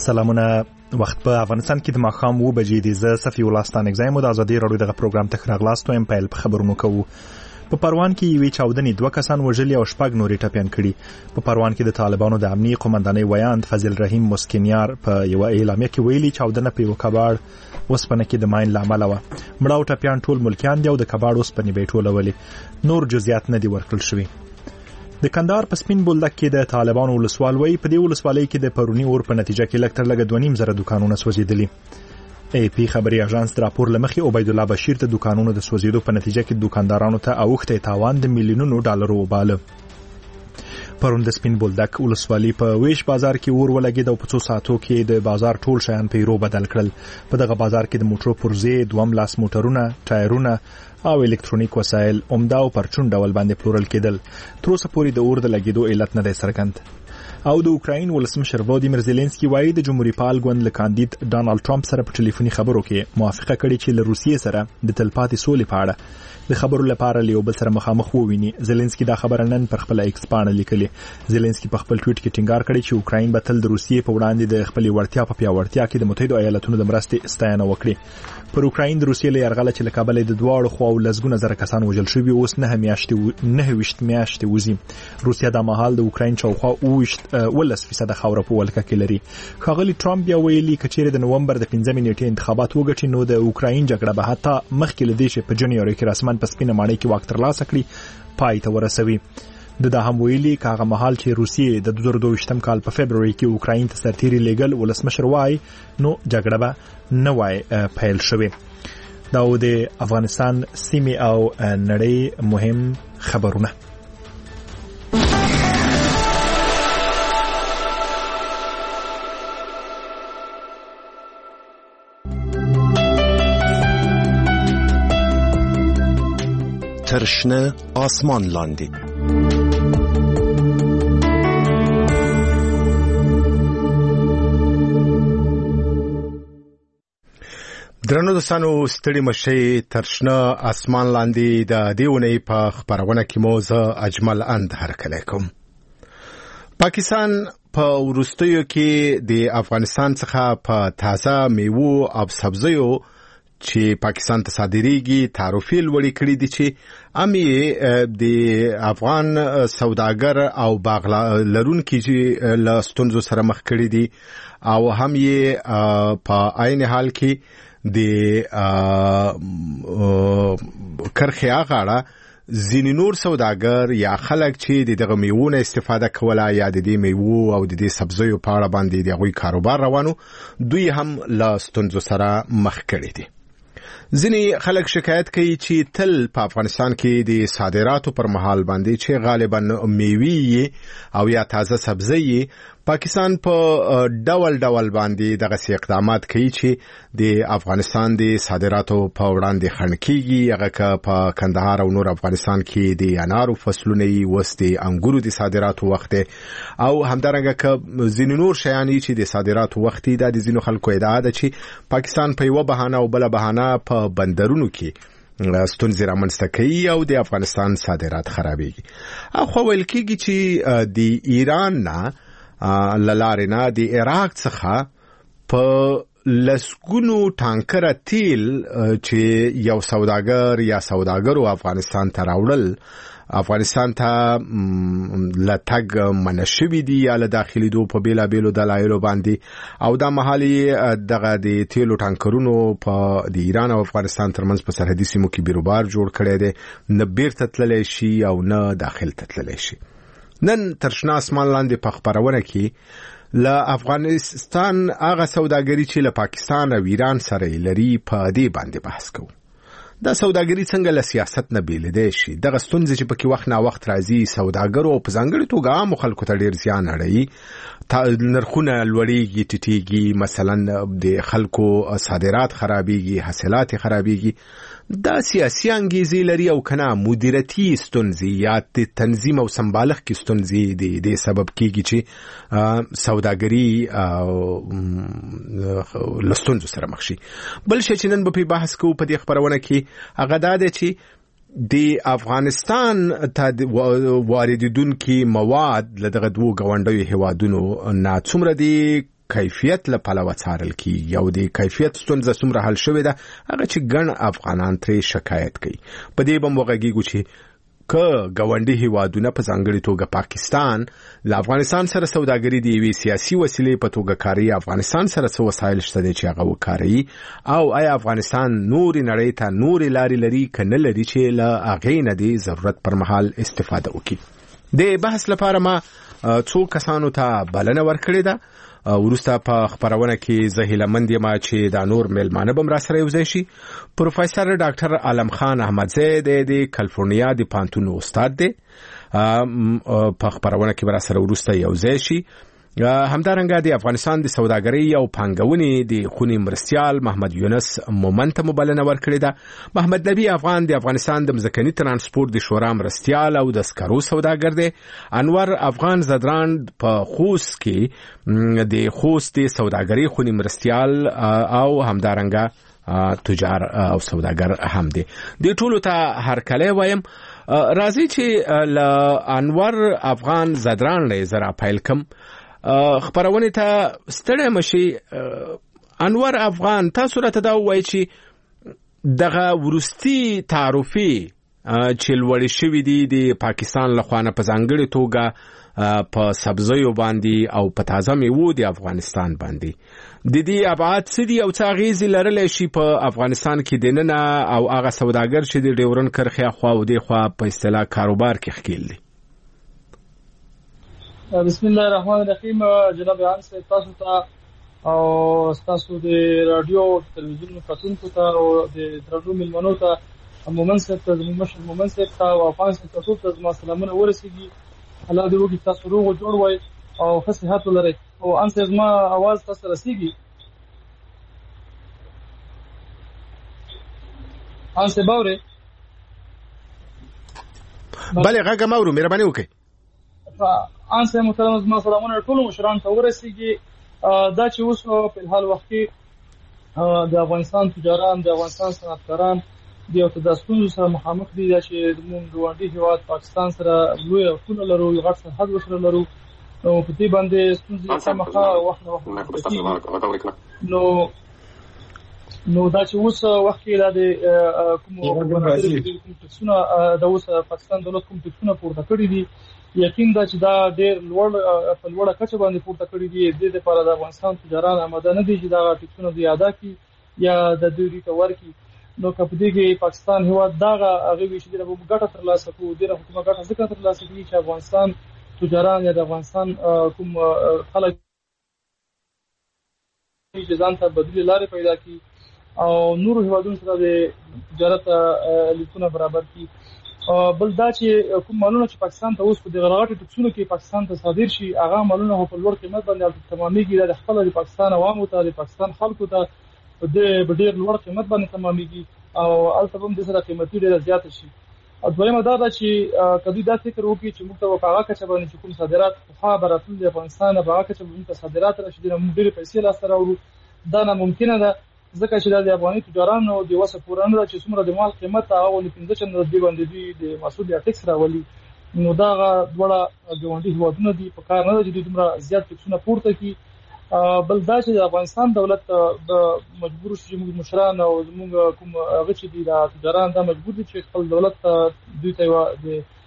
سلامونه. وخت په افغانستان کې د ماښام 2 بجې دي. زه صفي الله ستانک زایم د ازادي راډیو دغه پروګرام ته راغلاستو ام په خبرونو کوو. په پروان کې یوې چاودنې 2 کسان وژلي او 6 نورې ټپيان کړي. په پروان کې د طالبانو د امنیتي قومندانۍ ویاند فضل رحیم مسکینیار په یو اعلامیه کې ویلي چاودنه په یو کباړ وسپنه کې د ماین لامل و. مړه او ټپيان ټول ملکیان دي او د کباړ وسپنې به ټولولې. نور جزئیات نه دي ورکړل شوي. د کندهار په سپین بولدک کې د طالبانو ولسوالۍ په دې ولسوالۍ کې د پرونی اور په نتیجه کې لکټر لګ 2.5 زره دکانونه سوځیدلي. ای پی خبري اژانس راپور لمخې عبید الله بشیر ته دکانونو د سوځیدو په نتیجه کې دکاندارانو ته اوخته تاوان د میلیونونو ډالرو وباله. پرون د سپین بولدک ولسوالۍ په ویش بازار کې اور ولګید او په 2 ساعتو کې د بازار ټول شیان په یورو بدل کړل. په دغه بازار کې د موټرو پرزې 2 لاس موټرونه، ټایرونه او الکترونیک وسایل عمده او پرچون ډول باندې پلورل کېدل. تر اوسه پورې د اور د لګیدو علت نه دی څرګند. او د اوکراین ولسمشر ولادیمیر زيلنسکي وایي د جمهوریت پال ګوند له کاندید ډانالډ ټرمپ سره په ټلیفوني خبرو کې موافقه کړې چې له روسیې سره د تلپاتې سولې په اړه د خبرو لپاره له بل سره مخامخ وویني. زيلنسکي دا خبره نن پر خپل ایکس باندې لیکلې. زيلنسکي په خپل ټویټ کې ټینګار کړی چې اوکراین به تل د روسیې په وړاندې د خپل وړتیا په پیاوړتیا کې د متحده ایالاتونو د مرستې ستاینه وکړي. پر اوکراین د روسیې له یرغله چې له کابل د دواړو خواو لزګونه زره کسان وژل شوي اوس 9 میاشتې وځي. روسیا د مهال د اوکراین چوخوا 10% خاور په ولکه کې لري. ښاغلي ټرمپ بیا ویلي کچېره د نومبر د 15 نیټې انتخابات وګټي نو د اوکراین جګړه به حتی مخکې لدې چې په جنوري کې رسمن په سپینه ماڼۍ کې واک ترلاسه کړي پای ته ورسوي. د هم ویلي کاغه محل چې روسیې د 2022 کال په فبرवरी کې اوکراین ته سرتیري لیګل ولسمشر وای نو جګړه به نه وای پیل شوه. دا د افغانستان سیمه او نړۍ مهم خبرونه. ترشنه آسمان لاندې درنو دوستانو ستړي مشي. ترشنه آسمان لاندې د دیونې په خبرونه کې موزه اجمل اند هرکلی کوم. پاکستان په ورستیو کې د افغانستان څخه په تازه میوه او سبزیو چې پاکستان ته صادریږي تعرفې لوړې کړې دي چې امي د افغان سوداګر او باغ لرونکي چې له ستونزو سره مخ کړي دي او هم یې په عین حال کې د کرخه غاړه ځینې نور سوداګر یا خلک چې دغه میوونه استفاده کوله یا د دې میوه او د دې سبزیو په اړه باندې دغه کاروبار روانو دوی هم له ستونزو سره مخ کړي دي. ځینې خلک شکایت کوي چې تل په افغانستان کې د صادراتو پر مهال باندې چې غالبا میوې او یا تازه سبزی پاکستان په ډول باندې دغه اقدامات کوي چې د افغانستان د صادراتو په وړاندې خنډ کیږي. هغه په کندهار او نور افغانستان کې د انارو فصلونه وسته انګورو د صادراتو وخت او همدارنګه ځینې نور شیان چې د صادراتو وخت د ځینو خلکو ادعا ده چې پاکستان په یو بهانه او بل بهانه په بندرونو کې ستونزې رامنځته کوي او د افغانستان صادرات خرابېږي. خو ویل کېږي چې د ایران نه للارینا د عراق څخه په لسګونو ټانکره تیل چې یو سوداګر یا سوداګرو افغانستان ته راوړل افغانستان ته لټګ منشوي دي یا له داخلي دو په بیلا بیلو دلایلو باندې او دا محلي دغه د تیلو ټانکرونو په د ایران او افغانستان ترمنځ په سرحدي سیمو کې بیروبار جوړ کړی دی. نه بیرته تللی شي او نه داخل ته تللی شي. نن ترشنه آسمان لاندې په خبرونه کې له افغانستان هغه سوداګري چې له پاکستان او ایران سره لري په دې باندې بحث کوو. دا سوداګري څنګه له سیاست نه بیلېدای شي؟ دغه ستونزې چې پکې وخت نا وخت راځي سوداګرو په ځانګړي توګه عام خلکو ته ډېر زیان اړوي. نرخونه لوړېږي ټیټېږي، مثلا د خلکو صادرات خرابېږي، حاصلات خرابېږي. دا سیاسي انګیزې لري او کنه مدیریتي ستونزې یا تنظیم او سمبالښت کې ستونزې د سبب کېږي چې سوداګري له ستونزو سره مخ شي. بل شی چې نن به په بحث کوو په دې خبرونه کې هغه دا دی چې د افغانستان ته واردېدونکي مواد له دغه دوو ګاونډیو هیوادونو نه څومره دي کیفیت له پلوه څارل کیږي او د کیفیت ستونزه څومره حل شوې ده هغه چې ګڼ افغانان ترې شکایت کوي. په دې بم وغږیږو چې ګاونډي هیوادونه په ځانګړي توګه پاکستان له افغانستان سره سوداګري د یوې سیاسي وسیلې په توګه کاروي. افغانستان سره څه وسایل شته دي چې هغه وکاروي او آیا افغانستان نورې نړۍ ته نورې لارې لري که نه لري چې له هغې نه د ضرورت پر مهال استفاده وکړي. د بحث لپاره ما څو کسانو ته بلنه ورکړې ده. وروسته په خبرونه کې زه هیلهمند یم چې دا نور میلمانه به راسره یوځای شي. پروفیسور ډاکټر عالم خان احمدزی د کالیفورنیا د پوهنتون استاد دی. په خبرونه کې به راسره وروسته یوځای شي. همدارنګه د افغانستان د سوداګرۍ او پانګونې د خونې مرستیال محمد یونس مومن ته بلنه ورکړې ده. محمد نبی افغان د افغانستان د مځکني ترانسپورت د شورا مرستیال او د سکرو سوداګر دی. انور افغان زدراند په خوست کې د خوست د سوداګرۍ خونې مرستیال او همدارنګه تجار او سوداګر هم دی. د ټولو ته هرکلی وایم. راځي چې له انور افغان زدراند زرا پیل کم. خبرونه ته ستړی مشي. انور افغان تاسو راته دا وایي چې دغه ورستي تعرفي چې لوړې شوې دي د پاکستان لخوا نه په ځانګړې توګه په سبزیو باندې او په تازه میوو د افغانستان باندې د دې ابعاد څه دي او څه اغیزې لرلی شي په افغانستان کې دننه او هغه سوداګر چې د ډیورن کرښې خوا او دې خوا په اصطلاح کاروبار کې ښکیل دي. بسم الله الرحمن الرحیم. جناب انس تاسو ته او تاسو د رادیو تلویزیون کتونکو ته او د رادیو ملمنو ته مومن صاحب ته زموږ مشر مومن صاحب ته او افغانستان ته ټول زما سلامونه ورسیږي. الله دې وکړي تاسو روغ او جوړ وای او ښه صحت ولرئ. او انس زما आवाज تاسو رسیږي؟ انس باورې؟ بله غږ مورو مهرباني وکړئ. انس محترم زما سلامونه ټول مشران ته ورسیږي. دا چې اوس په الحال وخت کې د افغانستان تجاران د افغانستان صنعتکاران د یو تداستون سره مخامخ دي چې موږ ګاونډي هیواد پاکستان سره لوی اړخونه لرو، یو غټ سرحد ورسره لرو. نو په دې باندې ستونزې مخه وخت نو دا چې اوس وخت کې د کوم ټکسونه د اوس پاکستان دولت کوم ټکسونه پورته کړی دي، یقین دا چې دا ډېر په لوړه کچه باندې پورته کړی دي. د دې لپاره د افغانستان تجاران آماده نه دي چې دا ټکسونه زیاده کړي یا د دوی ته ورکړي. نو که په دې کې پاکستان هیواد دغه هغه وی چې د ګټه ترلاسه کوي، د حکومت ګټه ځکه ترلاسه کوي چې افغانستان تجاران یا د افغانستان کوم خلک چې ځان ته بدیل لارې پیدا کړي او نور هیوادونو سره د تجارت لیکونه برابر کړي. بل دا چې کوم مالونه چې پاکستان ته اوس په دغه غټو ټکسونو کې پاکستان ته صادر شي، هغه مالونه په لوړ قیمت باندې تمامېږي. د خپل د پاکستان عوامو ته، د پاکستان خلکو ته د ډېر لوړ قیمت باندې تمامېږي او البته هم د سره قیمتي ډېر زیات شي. او دویمه دا چې کدی دا فکر وکړي چې موږ ته په هغه کچه باندې کوم صادرات خو براتل د افغانستان په هغه کچه موږ ته صادرات راشي، د موږ ډېر پیسې لاس راوړو. دا ناممکنه ده ځکه چې د افغاني تجارانو د وسه پورانه ده چې څومره د مال قیمت هغه 15 چنده دی باندې د مسعود ټیکس راولي. نو دا ډوړه ګاونډي هیوادونه دي په کار نه ده چې دومره زیات ټیکسونه پورته کړي. بل دا چې د افغانستان دولت مجبور شي موږ مشران او موږ کوم هغه چې دي د تجاران دا مجبور دي چې خپل دولت دوی ته د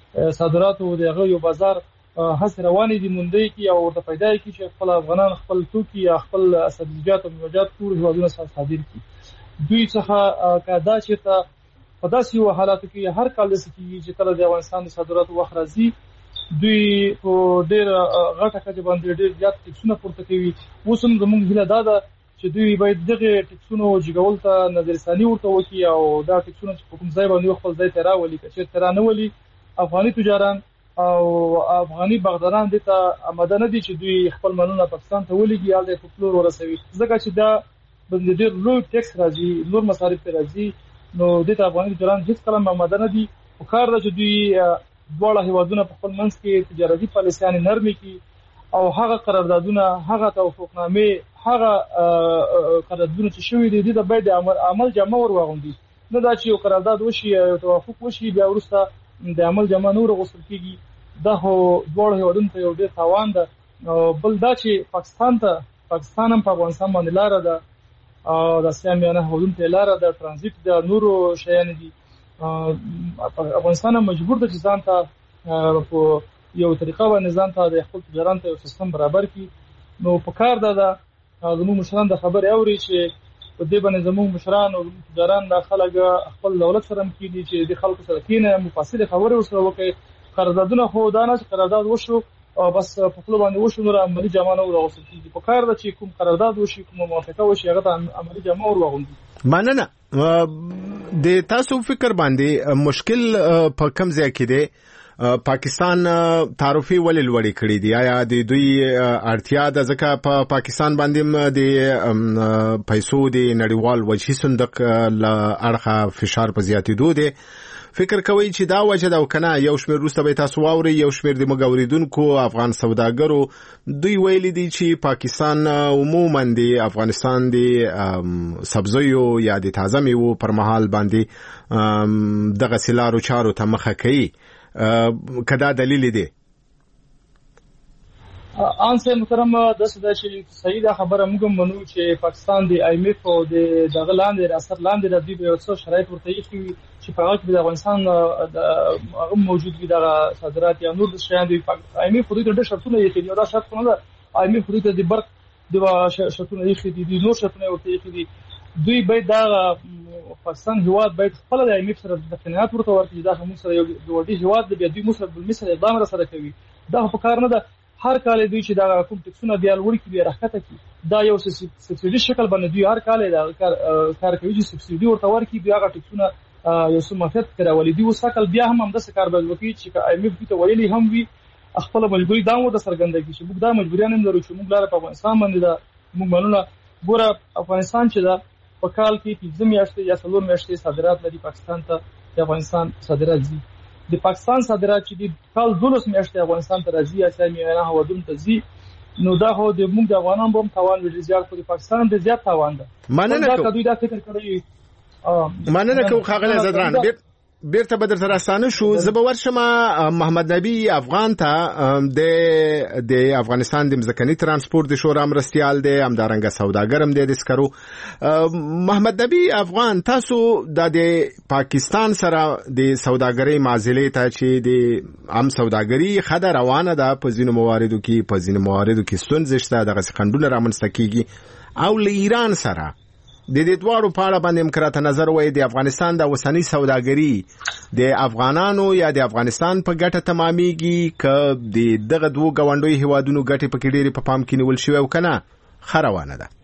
صادراتو د هغه یو بازار هڅه روانې دي مونږ کې او د پیدا کې چې خپل افغانان خپل توکي یا خپل سبزیجات او میوه‌جات ټول هیوادونو سره صادر کړي. دوی څخه کادا چې په داسې یو حالاتو کې هر کال د سکیږي چې کله د افغانستان د صادراتو وخت راځي دوی په ډېر غټه کچه باندې ډېر زیات ټکسونه پورته کوي. اوس هم زموږ هیله دا ده چې دوی باید دغه ټکسونو جګول ته نظرثاني ورته وکړي او دا ټکسونه چې په کوم ځای باندې خپل ځای ته راولي، که چېرته را نه ولي افغاني تجاران او افغاني بغدادان دې ته آماده نه دي چې دوی خپل مالونه پاکستان ته ولېږي یا د پلور ورسوي، ځکه چې دا باندې ډېر لوی ټیکس راځي، نور مصارف راځي. نو دې ته افغاني تجاران هیڅ کله آماده نه دي. په کار ده چې دوی دواړه هیوادونه په خپل منځ کې تجارتي پالیسیانې نرمې کړي او هغه قراردادونه، هغه توافقنامې، هغه قراردادونه چې شوي دي د باید عمل جامه ور واغوندي. نه دا چې یو قرارداد وشي یا توافق وشي بیا وروسته د عمل جامه نور غوښتل کیږي. دا هو دواړه هیوادونو ته یو ډېر تاوان ده. بل دا چې پاکستان ته پاکستان هم په افغانستان باندې لار ده او د سیمه هودون ته لار ده ترانزیت د نورو شیان دي افغانستان مجبور ده چې ځان ته په یو طریقه باندې ځان ته د خپل تجارت ته یو سیستم برابر کړي نو په کار ده زموږ مشران د خبرې اوري چې په دې باندې زموږ مشران او تجاران د خلک خپل دولت سره مکیدي چې د خلکو سره کینه مفاصله خبرې وسره وکړي قراردادونه خو دا نه چې قرارداد وشو او بس په خپل باندې وشو نور عملی جامه نه ورغوسل کیږي په کار ده چې کوم قرارداد وشي کوم موافقه وشي هغه عملی جامه ورغوندي مننه د تاسو فکر باندې مشکل په کم ځای کې دی پاکستان تعرفي ولې لوړې کړې دي آیا د دوی اړتیا د ځکه په پاکستان باندې د پیسو د نړیوال وجهي صندوق له اړخه فشار په زیاتېدو دی فکر کوي چې دا وجه دا وکنه یو شمېر روسته به تاسو واوري یو شمېر د مګوریدونکو افغان سوداګرو دوی ویلي دي چې پاکستان عموما د افغانستان د سبزیو یا د تازه میوو پر مهال باندې دغه سلارو چارو ته مخه کوي کدا دلیل دی انسه محترم د چې صحیح دا خبره موږ منو چې پاکستان د ایم ایف او د دغه لاندې اثر لاندې د دې یو څه شرایط ورته یې چې په هغه کې د افغانستان هغه موجود وي د صادرات یا نور د شیان د ایم ایف د شرطونه یې یو دا شرط نه ده ایم ایف د برق د شرطونه یې دي نور شرطونه ورته یې دي دوی باید دا پاکستان هیواد باید خپل د ایم ایف سره د خدمات ورته ورکړي دا هم سره یو ډیر هیواد د دوی مسر بالمثل اقدام سره کوي دا په کار نه ده هر کال دوی چې دا کوم ټکسونه بیا لوړ کی بیا راکته کی دا یو سبسيډي شکل باندې دوی هر کال دا کار کوي چې سبسيډي ورته ورکي بیا غا ټکسونه یو سمافت کراولې دی وسکل بیا هم د کار به وکړي چې ایم ایف ته ویلي هم وي خپل مجبوري دا و د سرګندګي چې موږ دا مجبوریان هم لرو چې موږ لاره په افغانستان باندې دا موږ منونه ګوره افغانستان چې دا په کال کې 15 میاشتې یا 4 میاشتې صادرات لري پاکستان ته د افغانستان صادرات دي د پاکستان صادرات چې د کال 12 میاشتې افغانستان ته راځي یا سیمه نه هودون ته ځي نو دا هو د موږ د افغانانو بم توان ویل زیات په پاکستان د زیات توان ده مننه کوم دا فکر کړی مننه کوم خاغله زدران بیرته بدر سره ستانه شو زبور شمه محمد نبی افغان ته د افغانستان د مزکنی ترانسپورت د شورا مرستيال دی همدارنګه سوداګرم دی د سکرو محمد نبی افغان تاسو د پاکستان سره د سوداګرۍ معاملې ته چې د عام سوداګرۍ خده روانه ده په ځینو مواردو کې ستونزې شته دغه خندونه رامنځته کیږي او له ایران سره د دې دوړو په اړه باندې مکرته نظر وای د افغانستان د وسنی سوداګري د افغانانو یا د افغانستان په ګټه تمامېږي ک دغه دوه غونډوي هوادونو ګټه په کې ډېری په پام کې نیول شوی او کنه خروانه ده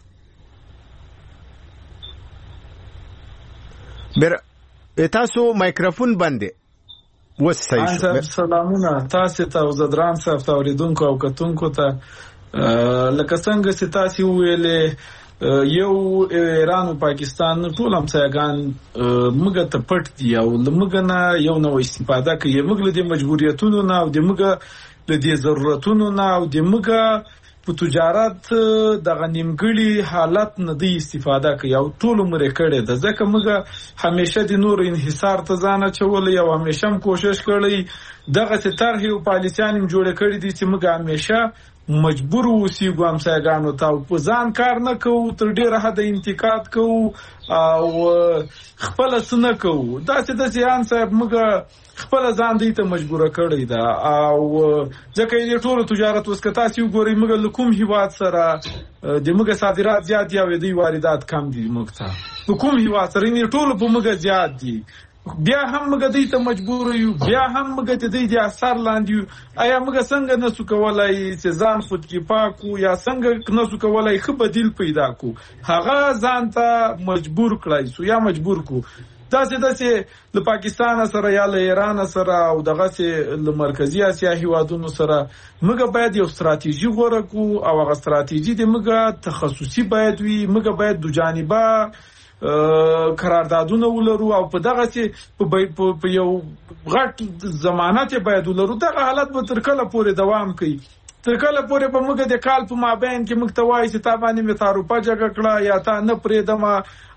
بر تاسو مایکروفون باندې وسایي سلامونه تاسو ته زدران صاحب اوریدونکو او کتونکو ته لکه څنګه چې تاسو ویلې یو ایران او پاکستان ټول همسایگان موږ ته پټ دی او موږ نه یو نو استفاده کوي موږ له مجبوریتونو نه او د موږ له ضرورتونو نه او د موږ په تجارت د غنیمګړي حالت نه دی استفاده کوي او ټول عمر کړي د ځکه موږ همیشه د نور انحصار ته ځان چول یو همیشه کوشش کړی دغه سترهي او پالیسیان جوړ کړی دي چې موږ همیشه مجبور اوسېږو همسایګانو ته په ځان کار نه کوو تر ډیره حد انتقاد کوو او خپل سن کوو دا چې ځان صاحب موږ خپل ځان دې ته مجبور کړی دا او ځکه یې ټول تجارت وسکتا سی وګوري موږ کوم هیواد سره د موږ صادرات زیات یا د واردات کم دي موږ ته کوم هیواد سره نه ټول په موږ زیات دي بیا هم موږ دې ته مجبور یو بیا هم موږ ته دې اثر لاندې آیا موږ څنګه نسو کولای چې ځان خود کې پاکو یا څنګه نسو کولای خو بدیل پیدا کو هغه ځان ته مجبور کړای سو یا مجبور کو دا چې د پاکستان سره یا له ایران سره او دغه چې له مرکزی اسیا هیوادونو سره موږ باید یو ستراتیژي غوړه کو او هغه ستراتیژي د موږ تخصصي باید وي موږ باید دو جانبه قراردادونه ولرو او په دغه چې په یو غټ ضمانت باید ولرو دغه حالت به تر کله پورې دوام کوي تر کله پورې به موږ د کال په مابین کې موږ ته وایي چې تا باندې مې تعرفه جګه کړه یا تا نه پرېدم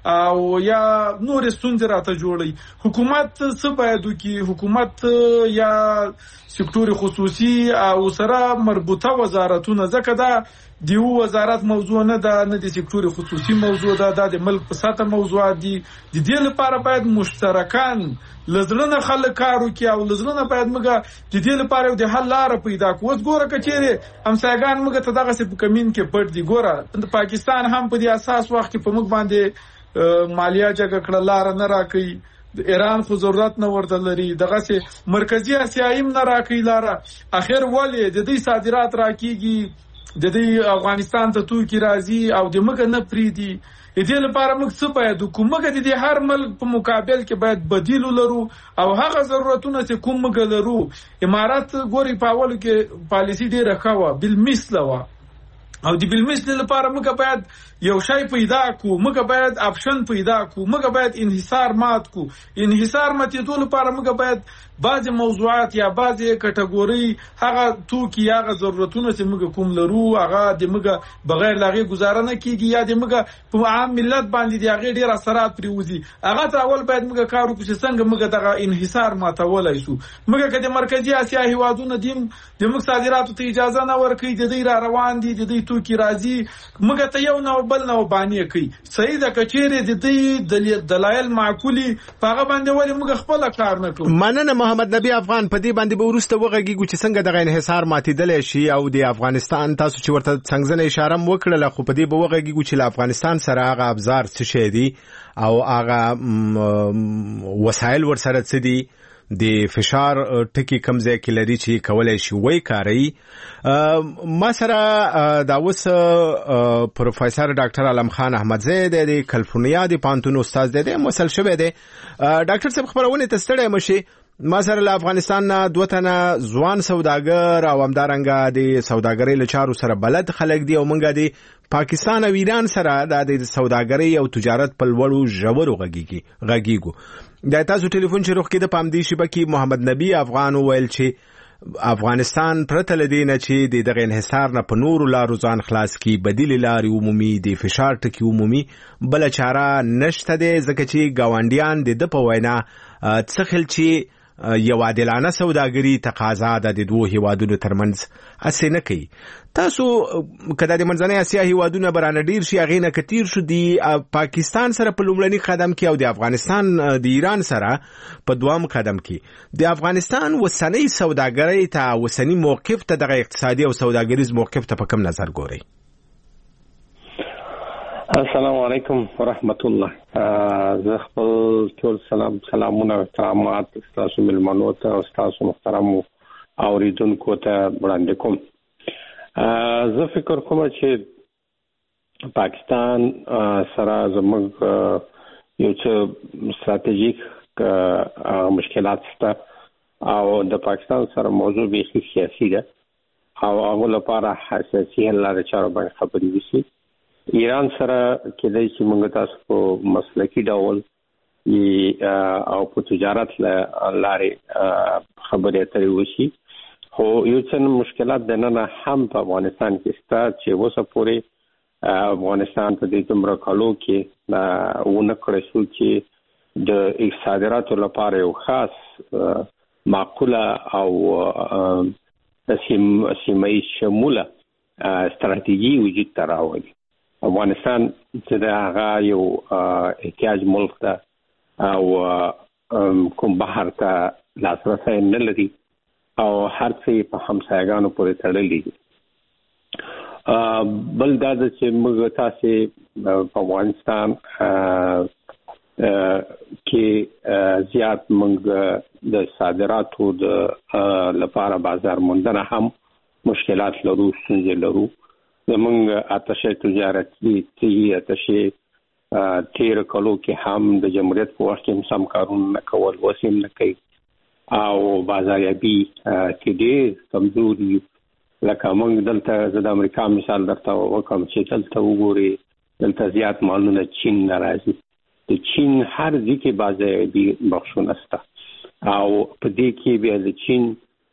او یا نور ستونزې راته جوړي. حکومت څه باید وکړي؟ حکومت یا سکتور خصوصي او سره مربوطه وزارتونه، ځکه دا دیو وزارت موضوع نه ده، نه د سکتور خصوصي موضوع ده، د ملک په سطح موضوعات دي. د دې لپاره باید مشترکان لزلنه خلک کار وکړي او لزلنه باید موږ د دې لپاره د حل لار پیدا کړو. اوس ګوره کچېره همسایګان موږ ته دغه څه په کمین کې پټ دي. ګوره د پاکستان هم په دې اساس وخت کې په موږ باندې مالیه جګه کړه، لار نه راکړي. د ایران خو ضرورت نه ورته لري، دغه څه مرکزی اسیا هم نه راکړي لار. اخر ولې د دې صادرات راکېږي، د دې افغانستان ته توکي راځي او د موږ نه پریدي. دې لپاره موږ څه باید وکړو؟ موږ د دې هر ملک په مقابل کې باید بدیل ولرو او هغه ضرورتونه چې کوم موږ لرو. امارات ګوري په اول کې پالیسی ډیره ښه وه، بالمثل وه، او د بالمثل لپاره موږ باید یو شی پیدا کړو، موږ باید آپشن پیدا کړو، موږ باید انحصار مات کړو. انحصار ماتېدو لپاره موږ باید بعض موضوعات یا بعض کټګوري هغه توکي هغه ضرورتونه چې موږ کوم لرو هغه د موږ بغیر لاغي گزاره نه کیږي، یا د موږ په عام ملت باندې د هغه ډیر اثرات پریوزي. هغه ته اول باید موږ کار وکړو چې څنګه موږ دغه انحصار ماتولای شو. موږ کله مرکزی اسیا هیوادونه دیم د موږ صادراتو ته اجازه نه ورکړي، د دې را روان دي، د دې توکي راځي، موږ ته یو نو بل نو باندې کوي. صحیح ده کچېره د دې دلایل معقولي هغه باندې ولې موږ خپل کار نه کوو. مننه محمد نبی افغان. په دې باندې به ورسته وغږیږو چې څنګه دغه انحصار ماتېدلی شي او د افغانستان تاسو چې ورته څنګه اشاره وکړله، خو په دې به وغږیږو چې له افغانستان سره هغه ابزار څه شی دي او هغه وسایل ورسره څه دي، د فشار ټکی کم ځای کې لري چې کولای شي وای کاری. ما سره دا اوس پروفیسور ډاکټر علم خان احمدزی د کالیفورنیا د پانتون استاد دی، مسل شوی دی. ډاکټر صاحب خبرونه ته ستړی مشي. ما سره له افغانستان نه دوه تنه ځوان سوداګر او همدارنګه د سوداګرۍ له چارو سره بلد خلک دي او موږ د پاکستان او ایران سره د سوداګرۍ او تجارت په لوړو ژورو غږیږو. د تاسو ټلیفون چې روخ کې د پامدې شبکې کې محمد نبی افغان ویل چې افغانستان پرته لدینه چې دغه انحصار نه په نورو لارو ځان خلاص کی، بدیل لارې عمومي، د فشار ټکی عمومي بل چاره نشته ده، ځکه چې گاونډیان د په وینا څخل چې یو عادلانه سوداګري تقاضا د دوه هیوادونو ترمنځ اسې نه کوي. تاسو کله د منځنۍ اسیا هیوادونو برانه ډیر شي هغه نه کتیر شو دی پاکستان سره په لومړني قدم کې او د افغانستان د ایران سره په دوام قدم کې د افغانستان وسنۍ سوداګرۍ ته وسنۍ موقف ته د اقتصادي او سوداګریز موقف ته په کوم نظر ګوري؟ السلام علیکم ورحمت الله. زه خپل ټول سلامونه او احترامات تاسو ملمنو ته او تاسو محترم اوریدونکو ته وړاندې کوم. زه فکر کوم چې پاکستان سره زموږ یو څه ستراتیژیک مشکلات شته او د پاکستان سره موضوع بیخي سیاسي ده او هغه لپاره حساسي حل لارې چارو باندې خبرې وشي. ایران سره کېدای شي موږ تاسو په مسلکي ډول او په تجارت لارې خبرې اترې وشي، خو یو څه مشکلات د نن هم په افغانستان کې شته چې اوسه پورې افغانستان په دې دومره کالو کې ونه کړی شو چې د صادراتو لپاره یو خاص معقوله او سیمه‌ییز شموله ستراتیژي وجود ته راولي. افغانستان چې د هغه یو احتیاج ملک ده او کوم بحر ته لاسرسی نه لري او هر څه په همسایګانو پورې تړلي دي. بل دا چې موږ تاسو په افغانستان کې زیات موږ د صادراتو د لپاره بازار موندنه هم مشکلات لرو، ستونزې لرو. زمونږ آتش تجارتي تیر کلو کې هم د جمهوریت په وخت کې سم کارونه نه کول، اوس هم نه کوي او بازاریابي کې ډېر کمزوري. لکه موږ دلته زه د امریکا مثال درته وکړم چې دلته وګورئ، دلته زیات مالونه چین نه راځي. د چین هر ځای کې بازاریابي بخشونه شته او په دې کې بیا د چین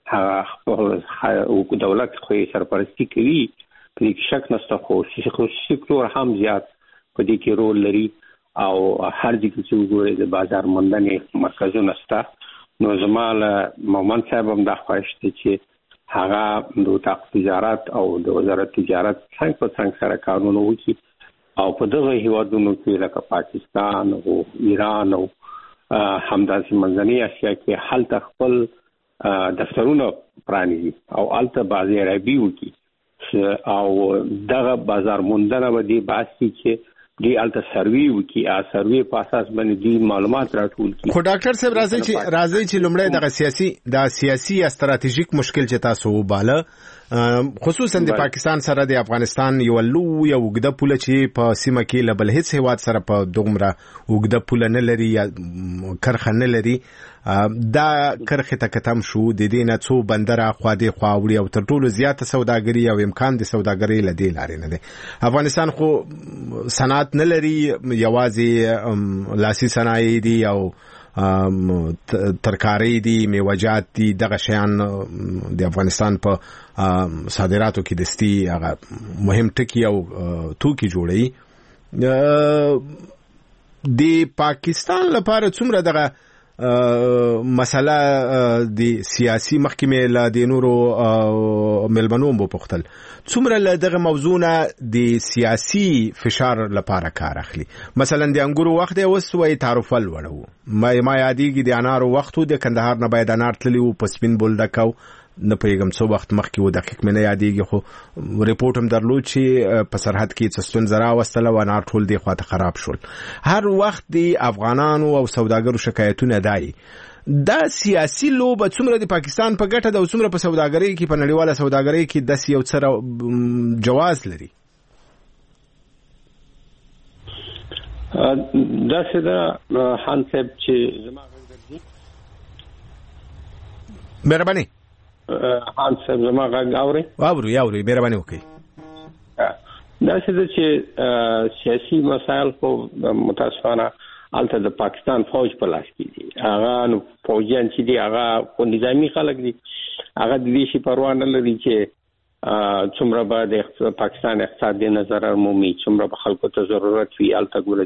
خپل دولت خو یې سرپرستي کوي، په دې کې شک نشته، خو سکتور هم زیات په دې کې رول لري او هر ځکه چې وګورئ د بازار موندنې مرکزونه شته. نو زماله مومن صاحب هم دا خواهش دی چې هغه د وزارت تجارت او د وزارت تجارت څنګه په څنګه سره کارونه وکړي او په دغه هیوادونو کې لکه پاکستان او ایران او همداسې منځنۍ اسیا کې هلته خپل دفترونه پرانیزي او هلته بازارابي وکړي او دغه بازار موندنه به دې باسي چې دی الته سروي وکي سروي په اساس باندې دی معلومات راټول کړي. خو ډاکټر صاحب راځي چې لومړی دغه سیاسي یا ستراتیژیک مشکل چې تاسو وباله خصوصا د پاکستان سره د افغانستان یو لوی وګړه پوله چې په سیمه کې لبل هیڅ هیواد سره په دومره وګړه پوله نه لري یا کرخه نه لري دا کرخه ته ختم شو د دې نه څو بندر اخوادي خواوړي او تر ټولو زیاته سوداګري او امکان د سوداګري لدی لاري نه دي. افغانستان خو صنعت نه لري یوازې لاسي صنایع دي او ترکاری دي میوجات دي دغه شیان د افغانستان په صادراتو کې دستي هغه مهم ټکی او توکي جوړي. د پاکستان لپاره څومره دغه مسله د سیاسي محکمې له د نورو ملمنو په پختل څومره له دغه موضوعونه د سیاسي فشار لپاره کار اخلي. مثلا د انګورو وخت دی اوس وای تعرفل وړو ما یادېږي د انارو وختو د کندهار نه باید انار تللی او پسپین بولدکاو نه پیغام څو وخت مخکې و دقیق مې نه یادېږي خو ریپورت هم درلود چې په سرحد کې څستون زرا وستله و انار ټول دی خواته خراب شول. هر وخت د افغانانو او سوداګرو شکایتونه دای دا سیاسي لوبه څومره د پاکستان په ګټه ده او څومره په سوداګرۍ کې په نړیواله سوداګرۍ کې د یو څه جواز لري. دا څه ده حنصب چې زما غږ مهرباني حنصب زما غږ اوري مهرباني وکړئ. دا څه ده چې سیاسي مسایل خو متاسفانه الته د پاکستان فوج په لاس کې دي. هغه نو فوجیان چې دي هغه خو نظامی خلک دي هغه د دې شي پروا نه لري چې څومره به د پاکستان اقتصاد د نظر عمومي څومره به خلکو ته ضرورت وي الته ګوره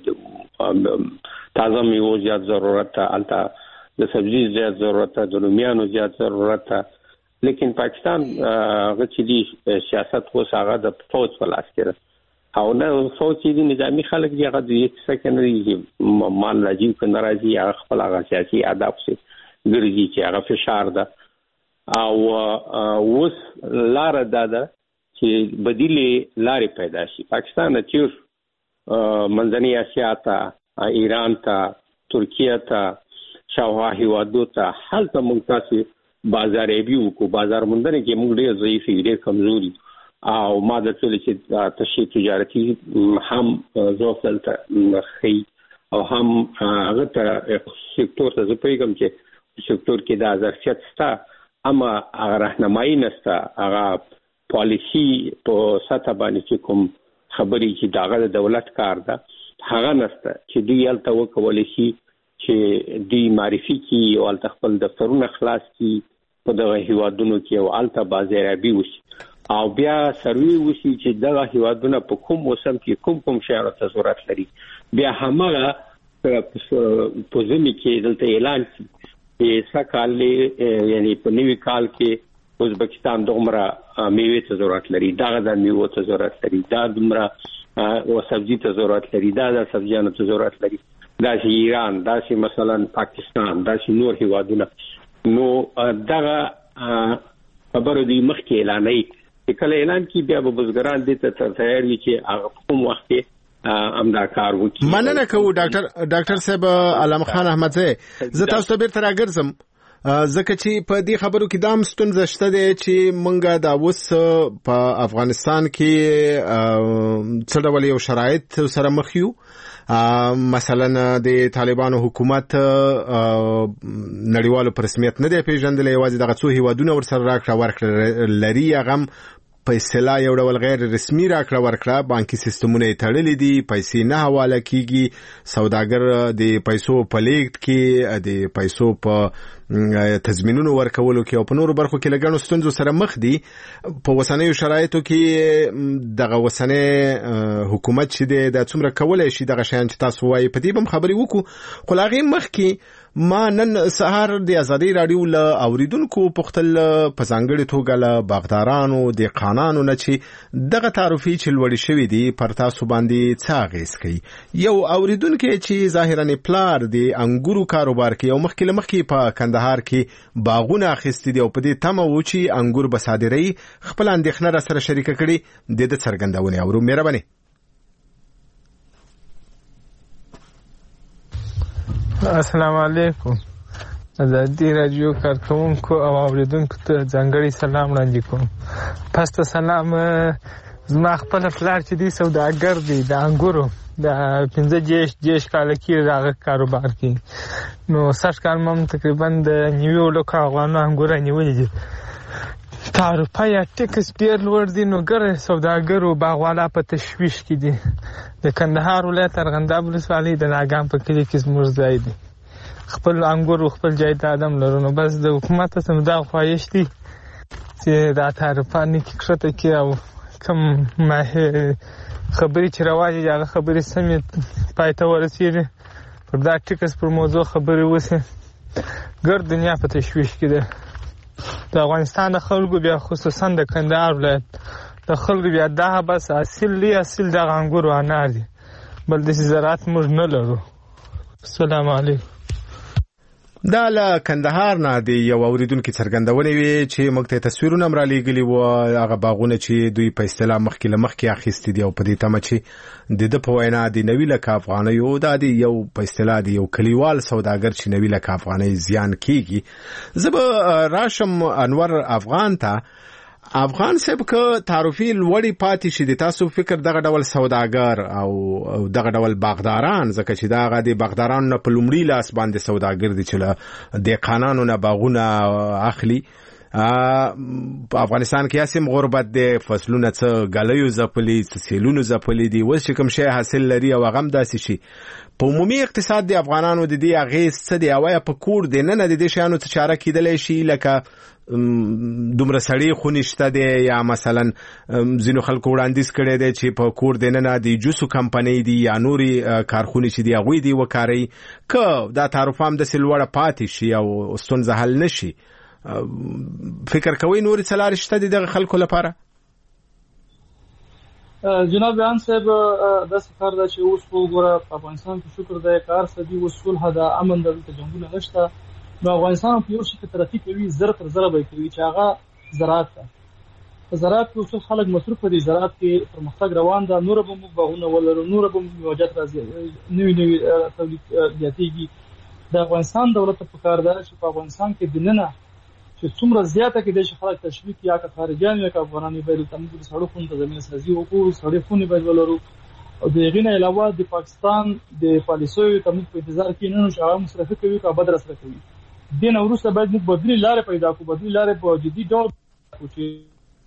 تازه میوه زیات ضرورت ته الته د سبزی زیات ضرورت ته د رومیانو زیات ضرورت ته لیکن پاکستان هغه چې دي سیاست خو هغه د فوج په لاس کې ده او نه فوج چې دي نظامی خلک دي هغه د هیڅ سکندري مال راځي که ناراضي هغه خپل هغه سیاسي اهداف سي ګرځي چې هغه فشار ده او اوس لار ده چې بدیلې لارې پیدا شي. پاکستان چې منځنۍ اسیا ته ایران ته ترکیه ته شاوخوا هیوادو ته هلته موږ تاسو بازارابي وکړو. بازار موندنه کې موږ ډېر ضعیف ډېر کمزوري او ما د ټول چې تشریح تجارتي هم ضعف دلته خي او هم هغه ته سکتور ته زه پیغام چې سکتور کې د ظرفیت ستا اما هغه راهنمایي نشته هغه پالیسی په سطح باندې چې کوم خبرې چې دغه د دولت کار ده هغه نشته چې دی الته وکولای شي چې دی معرفي کی او الته خپل دفترونه خلاص کی په دغه هیوادونو کې او الته بازارابي وشي او بیا سروي وشي چې دغه هیوادونه په کوم موسم کې کوم شیانو ته ضرورت لري بیا همغه په ځمې کې دلته اعلان شي چې سکهاله یعنی په نوي کال کې ازبکستان دومره میوه ته ضرورت لري دغه د میوه ته ضرورت لري دا دومره او سبزی ته ضرورت لري دا د سبزیانو ته ضرورت لري دا چې ایران دا چې مثلا پاکستان دا چې نور هیوادونه نو دغه خبرو دی مخکې اعلاني کله اعلان کی بیا به بزګران دې ته تیار وي چې هغه کوم وخت امدا کار وکړي. مننه کوم ډاکټر صاحب علم خان احمدزی زه تاسو ته بیرته راګرځم ځکه چې په دې خبرو کې دام ستونزه شته دی چې مونږه دا اوس په افغانستان کې څه ډول یو شرایط سره مخ یو. مثلا د طالبانو حکومت نړیوالو پر رسمیت نه دی پیژندل یوازې دغه څو هیوادونه ورسره راکړه ورکړه لري هغه په اصطلاح یو ډول غیر رسمي راکړه ورکړه بانکي سیستمونه تړلې دي پیسې نه حواله کیږي سوداګر د پیسو په لیږد کې د پیسو په تضمینونو ورکولو کې او په نورو برخو کې لګڼو ستونزو سره مخ دي په وسنیو شرایطو کې دغه وسنی حکومت چې د څومره کولای شي دغه شیان چې تاسو وایي په دې بم خبرې وکړو خو لاغې مخ کې ما نن سهار د ازادي رادیو له اوریدونکو پختل په ځانګړي توګه له باغدارانو د قانونو نه چې دغه تعرفي چې لوړ شوی دي پر تاسو باندې څه اغیز کوي یو اوریدونکو چې ظاهرا پلار د انګورو کاروبار کوي او مخکې په کندهار کې باغونه اخیستي دي او په دې تمه و چې انګور به صادري خپل اندېښنه را سره شریک کړي د څرګندونه اورو مهرباني السلام علیکم ازادي رادیو کارکونکو او اوریدونکو ته ځانګړي سلام وړاندې کوم پس ته سلام زما خپل پلار چې دی سوداګر دی د انګورو د 15 کال کې راغ کاروبار کوي نو 60 کال مم تقریبا د نیو لوکا غوانو انګور نیولې دي تعرفه یا ټیکس ډیر لوړ دي نو ګره سوداګرو باغوالا په تشویش کې دي د کندهار ولایت ارغنداب ولسوالۍ د ناګام په کلی کې زموږ ځای دی خپل انګور خپل جایداد هم لرو نو بس د حکومت څخه دا خواهش دي چې دا تعرفه نه کښته کې او کوم خبرې چې رواج هغه خبرې سمې پای ته ورسېږي پر دا ټیکس پر موضوع خبرې وسه ګر دنیا په تشویش کې ده د افغانستان خلکو بیا خصوصا د کندهار ولایت د خلکو بیا دا بس اصل د انګور او انار دي بل د زراعت موږ نه لرو السلام علیکم دا له کندهار نه دی یو اوریدونکو څرګندونه وی چې موږ ته تصویرونه را لېږلي و هغه باغونه چې دوی په اصطلاح مخکې اخیستي دي او په دې تمه چې د په وینا د 90 لک افغانیو دا دی یو په اصطلاح دی یو کلیوال سوداګر چې 90 لک افغانۍ زیان کیږي زه راشم انور افغان ته افغان صاحب که تعرفي لوړی پاتې شي د تاسو فکر دغه ډول سوداګر او دغه ډول باغداران ځکه چې دغه د باغدارانو نه په لومړي لاس باندې سوداګر دي چې د قانونو نه باغونه اخلي په افغانستان کې اسیم غربت دي فصلونه څه غلیو زپلي څه سیلونو زپلي دي وس چې کوم شی حاصل لري او غم داسي شي په عمومي اقتصاد د افغانانو د دې اغیز څه دی او په کور دی نه د دې شانو څه چاره کیدلې شي لکه دومره سړی خو نشته دی یا مثلا ځینو خلکو وړاندیز کړی دی چې په کور دی نه د جوسو کمپنۍ دی یا نوري کارخونې چې دی هغوی دی وکاري که دا تعرف هم داسې لوړه پاتې شي او ستونزه حل نشي فکر کوئ نورې څه لارې شته دي دغه خلکو لپاره جناب بیان صاحب داسې کار ده چې اوس وګوره په افغانستان کې شکر دی کار سدي وصول هدا امن د جنګونو نشته نو افغانستان په یو شي کې ترقی کوي زر تر زر به کوي چې هغه زراعت ده په زراعت کې اوس خلک مصروف دي زراعت کې پرمختګ روان ده نور به موږ باغونه ولرو نور به موجات راځي نوی تولید زیاتېږي د افغانستان دولت په کار ده چې په افغانستان کې دننه چې څومره زیاته کې د خلک تشویق یا که خارجيان یا که افغانان به د تمدید سړکونو ته زمينه سازي وکړو سړکونه به ولرو او د غینه علاوه د پاکستان د پالیسیو تمدید په انتظار کې نه نو شاو مصرفي کوي که بدر سره کوي دین وروسته باید موږ بدلی لارې پیدا کړو بدلی لارې په جدي ډول کوچي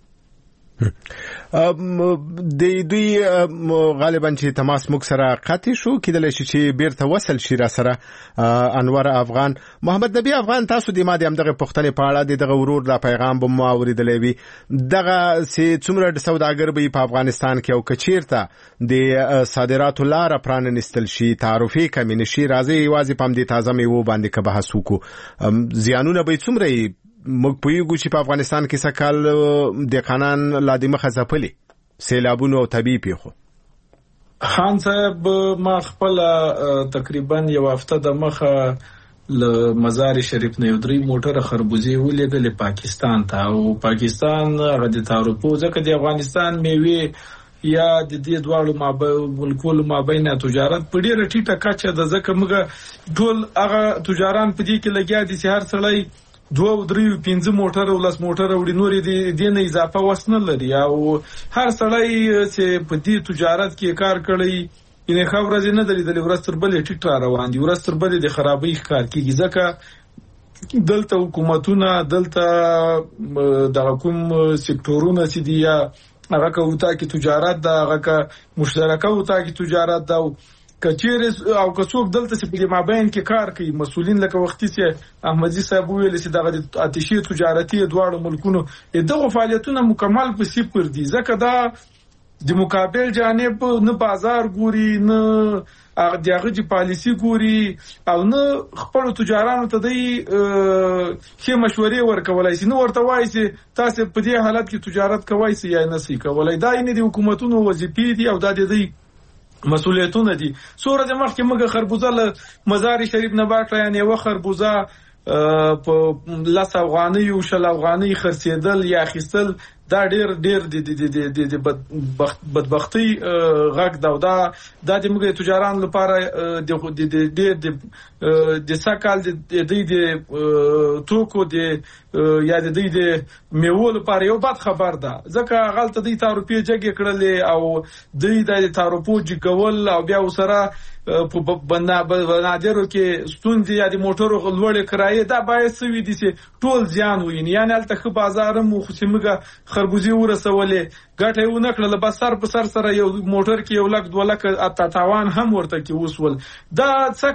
د دوی غالبا چې تماس موږ سره قطع شو کېدلی شي چې بیرته وصل شي را سره انور افغان محمد نبی افغان تاسو د ماده همدغه پښتنې په اړه دغه ورور د پیغام به مو اوریدلې وي دغه چې څومره سوداګر به په افغانستان کې او کچیرته د صادراتو لار پرانستل شي تعرفي کمی نشي راځي یوازې پم دي تازه میوه باندې که بحث وکړو زیانونه به څومره موږ پوهیږو چې په افغانستان کې سکهال دهقانان لا د مخه ځپلي سیلابونو او طبیعي پیښو خان صاحب ما خپل تقریبا یو هفته د مخه له مزار شریف نه یو 3 موټر خربوزي ولېږل پاکستان ته او پاکستان هغه د تعرفو ځکه د افغانستان میوه یا د دې دواړو ملکونو مابین تجارت په ډیره ټیټه کچه د ځکه موږ ټول هغه تجاران په دې کې لګیا دي چې هر سړی 2-3-5 موټر او 10 موټر وړي نورې د نه اضافه وسنه لري او هر سړی چې په دې تجارت کې کار کوي ینه خبره نه درې د ورستر بلې ټیټ روان دي ورستر بلې د خرابې ښکار کیږي ځکه دلته حکومتونه دلته د کوم سکتورونه چې دی یا هغه کوتا کې تجارت دا هغه مشترکه وتا کې تجارت دا کچیر او کڅوک دلته په مابین کې کار کوي مسولین لکه وختي چې احمدزي صاحب ویل چې دغه آتشي تجارتي دواړو ملکونو دغه فعالیتونه مکمل په صفر دي ځکه دا د مقابل جانب نه بازار ګوري نه دغه د پالیسی ګوري او نه خپل تجارانو ته دی چې مشورې ورکولای شي نو ورته وایي چې تاسو په دې حالت کې تجارت کوئ یا نه سي کولای دا نه د حکومتونو وظیفې دي او دا د مسؤلیتونه دي سوره د مخ کې موږ خربوزه له مزار شریف نه باټه یعنی و خربوزه په لاس افغاني او شل افغاني خرڅېدل یا خستل دا ډېر د بدبختی غږ دا د موږ تجاران لپاره د سکهال د توکو یا د میوو لپاره یو بد خبر ده ځکه غلطه د تعرفې جګې کړلې او د تعرفو جګول او بیا وسره په بنادرو کې ستوندې یا د موټرو لوړې کرایې دا باید سوي دي چې ټول زیان ویني یعنی الته بازار مو خو سیمګه خربوزي ورسولې ګټه یو نکړه بس سر په سر سره یو موټر کې یو لک 2 لک اته تاوان هم ورته کې وسول دا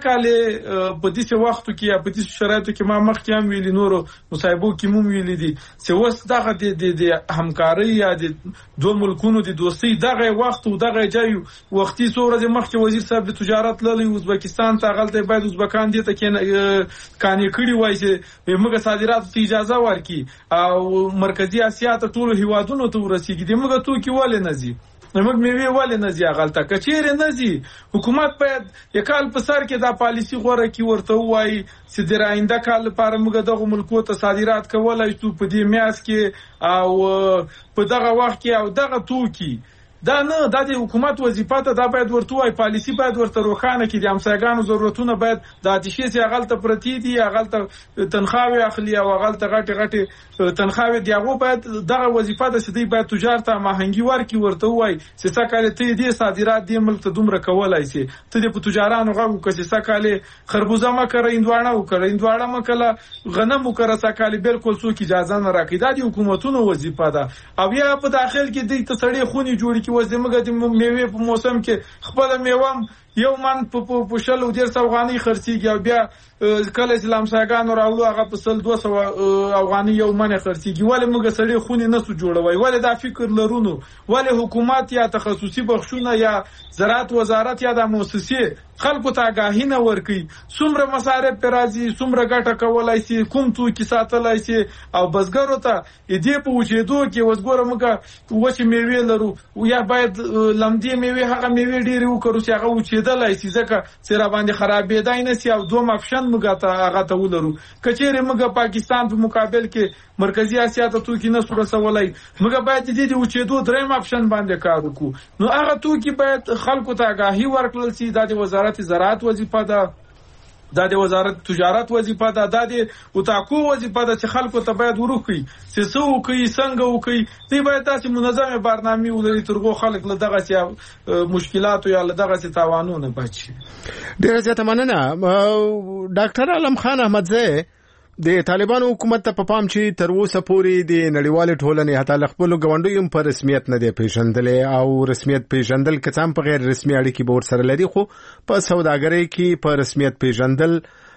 څکاله په دې وختو کې یا په دې شرایطو کې ما مخکې هم ویلي نورو مصاحبو کې مو ویلي دي چې وس دغه د همکاري یا د دوه ملکونو د دوستۍ دغه وخت او دغه ځای وختي سوره د مخکې وزیر صاحب د تجارت للی ازبکستان ته غلطه باید ازبکان دي ته کې کانی کړي وای چې موږ صادرات ته اجازه ورکړي او مرکزی اسیا ته ټول هیوادونو ته ورسیږي موږ تو کې ولې نزي موږ میوه ولې نزي غلطه کچېره نزي حکومت باید یکال په سر کې دا پالیسی غوړه کی ورته وای چې د آینده کال لپاره موږ دغه ملکو ته صادرات کولای شو په دې میاس کې او په دغه وخت کې او دغه توکي دا نه د حکومت وظیفه ته دا باید ورته وای پالیسی باید ورته روښانه کړي د همسایګانو ضرورتونه باید د آتشي سي غلطه پرتی دي غلطه تنخواوي اخلي او غلطه غټي تنخواوي دی هغه باید دغه وظیفه د سدي باید تجارت ماهنګي ورکی ورته وای چې سکهاله ته دي صادرات دی ملک ته دومره کولای شي ته د تجارانو غو کسي سکهاله خربوزه مکر اندوانه وکړه اندواړه مکله غنم وکړه سکهاله بالکل څوک اجازه نه راکړي د حکومتونو وظیفه ده او یا په داخل کې د تسړې خوني جوړ وزمګه د میوه په موسم کې خپل میوه یو من په شل او 150 افغاني خرڅيږي او بیا کله اسلام ساګانو راولو هغه په 200 افغاني یو من خرڅيږي ولې موږ سړي خوني نسو جوړوي ولې دا فکر لرونو ولې حکومت یا تخصصي بخښونه یا زراعت وزارت یا د مؤسسې خلکو ته آگاهی نه ورکي څومره مصارف پر راځي څومره ګټه کولای شي کوم تو کې ساتلای شي او بزګرو ته دې په وجېدو کې وزګوره موږ وچ میوه لرو یا باید لمدې میوه هغه میوه ډېری وکړو چې هغه وچېدلای شي ځکه چې را باندې خرابېدای نه سي او دوه آپشن موږ ته هغه ته ولرو کچېره موږ پاکستان په مقابل کې مرکزی اسیا ته توکي نه سورسولای موږ باید دې وچېدو دریم آپشن باندې کار وکړو نو هغه توکي باید خلکو ته آگاهی ورکړل شي د وزارت زراعت وظیفه ده د وزارت تجارت وظیفه ده د وتاکو وظیفه ده چې خلکو ته باید ورخي چې څو کوي څنګه وکي دی باید تاسو منظمه برنامه ولري ترغو خلک له دغه مشکلات یا له دغه تاوانونه بچي ډیره زیاته مننه ډاکټر علم خان احمدزی د طالبانو حکومت ته په پام چې تر اوسه پورې د نړیوال ټولنې حتی خپل غونډو په رسمیت نه دی پیژندلې او رسمیت پیژندل کڅام په غیر رسمي اړیکې به ورسره لري خو په سوداګرۍ کې په رسمیت پیژندل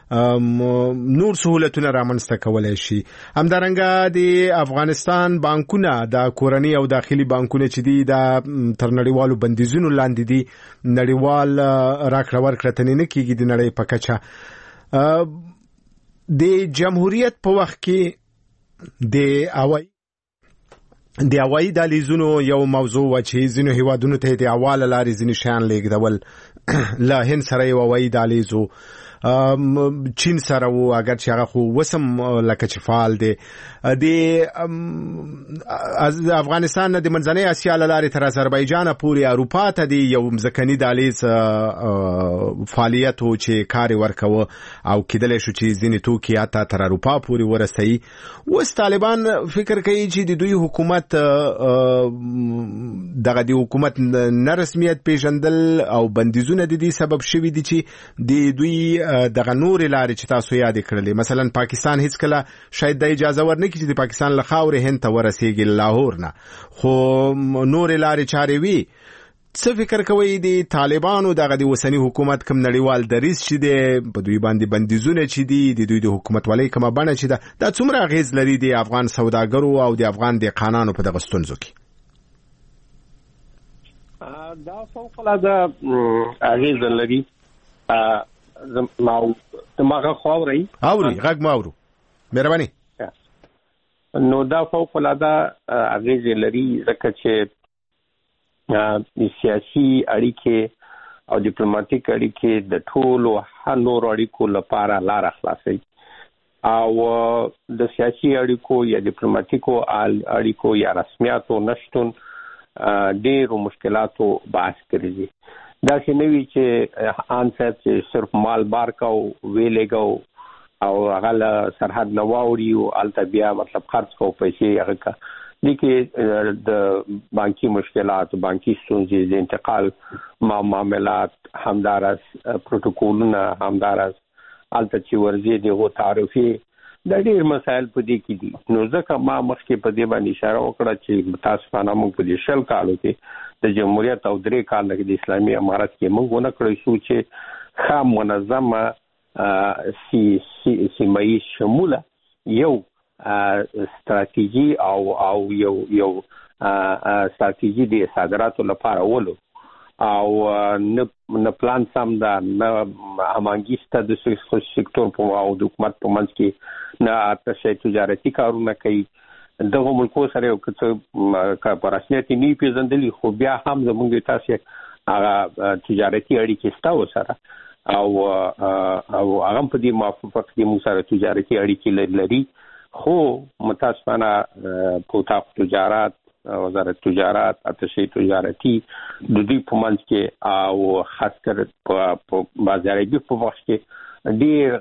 نور سہولتونه رامنځته کولای شي همدارنګه د افغانستان بانکونه د کورنۍ او داخلي بانکونه چې دي د تر نړیوالو بندیزونو لاندې دي نړیوال راکړه ورکړه تنه نه کیږي د نړۍ په کچه د جمهوریت په وخت کې د هوایي دهلیزونو یو موضوع و چې ځینو هیوادونو ته د حواله لارې ځینې شیان لیږدول له هند سره یو هوایي دهلیز و چین سره و اگر چې هغه خو وسم لکه چې فعال دی از افغانستان نه د منځنۍ اسیا له لارې تر آذربایجان پورې اروپا ته دی یو ځمکني دهلیز فعالیت و چې کار ورکوه او کېدلی شو چې ځینې توکي حتی تر اروپا پورې ورسوي اوس طالبان فکر کوي چې د دوی حکومت دغه د حکومت نه رسمیت پیژندل او بندیزونه د دې سبب شوي دي چې د دوی دغه نور لارې چې تاسو یاد کړلې مثلا پاکستان هیڅ کله شاید د اجازه ورنکړي چې د پاکستان له خاورې هند ته ورسیږي لاهور نه خو نور لارې چارې وي څه فکر کوي د طالبانو دغه د وسنی حکومت کوم نړیوال دریځ چې دی په دوی باندې بندیزونه چې دي د دوی د حکومت ولې کومه بڼه چې ده دا څومره اغیز لري د افغان سوداګرو او د افغان دهقانانو په دغه ستونزو کې دا فوق العاده اغیز لري دماغه خاوري غږ ماورو مهرباني نو دا فوق العاده اغیز لري ځکه چې د سیاسي اړیکې او ډیپلوماټیک اړیکې د ټولو نورو اړیکو لپاره لار خلاصوي او د سیاسي اړیکو یا ډیپلوماټیکو اړیکو یا رسمیاتو نشټون ډېرو مشکلاتو باعث ګرځي دا چې نوی چې انصاف چې صرف مال بار کو ویلېګو او هغه سرحد نواوري او التبیا مطلب خرج کو پیسې هغه کا لیکن د بانکی مشکلات بانکی ستونزې د انتقال معاملات همدارس پروتوکولونه همدارس الته ورزي دغه تعرفي د ډېر مسایل په دې کې دي نو ځکه ما مخکې په دې باندې اشاره وکړه چې تاسو باندې موږ په دې شل کالو کې د جمهوریت او درې کال کې د اسلامي امارت کې موږ ونه کړی شو چې خام منظمه سیمایي شموله یو استراتیجی او یو استراتیجی د صادراتو لپاره ولو او نه پلان سم دا نه همانګیسته د سکتور په او د حکومت په منځ کې نه تاسو تجارتي کارونه کوي دغه ملکو سره یو څه په رسمیت نه پیژندلی خو بیا هم زموږ تاسو هغه تجارتي اړیکې ستاسو سره او هغه په دې موافقت کې موږ سره تجارتي اړیکې لري خو متاسفانه پوتاق تجارت وزارت تجارت اتشې تجارتي د دې په منځ کې او خاص کر په بازاري په وخت کې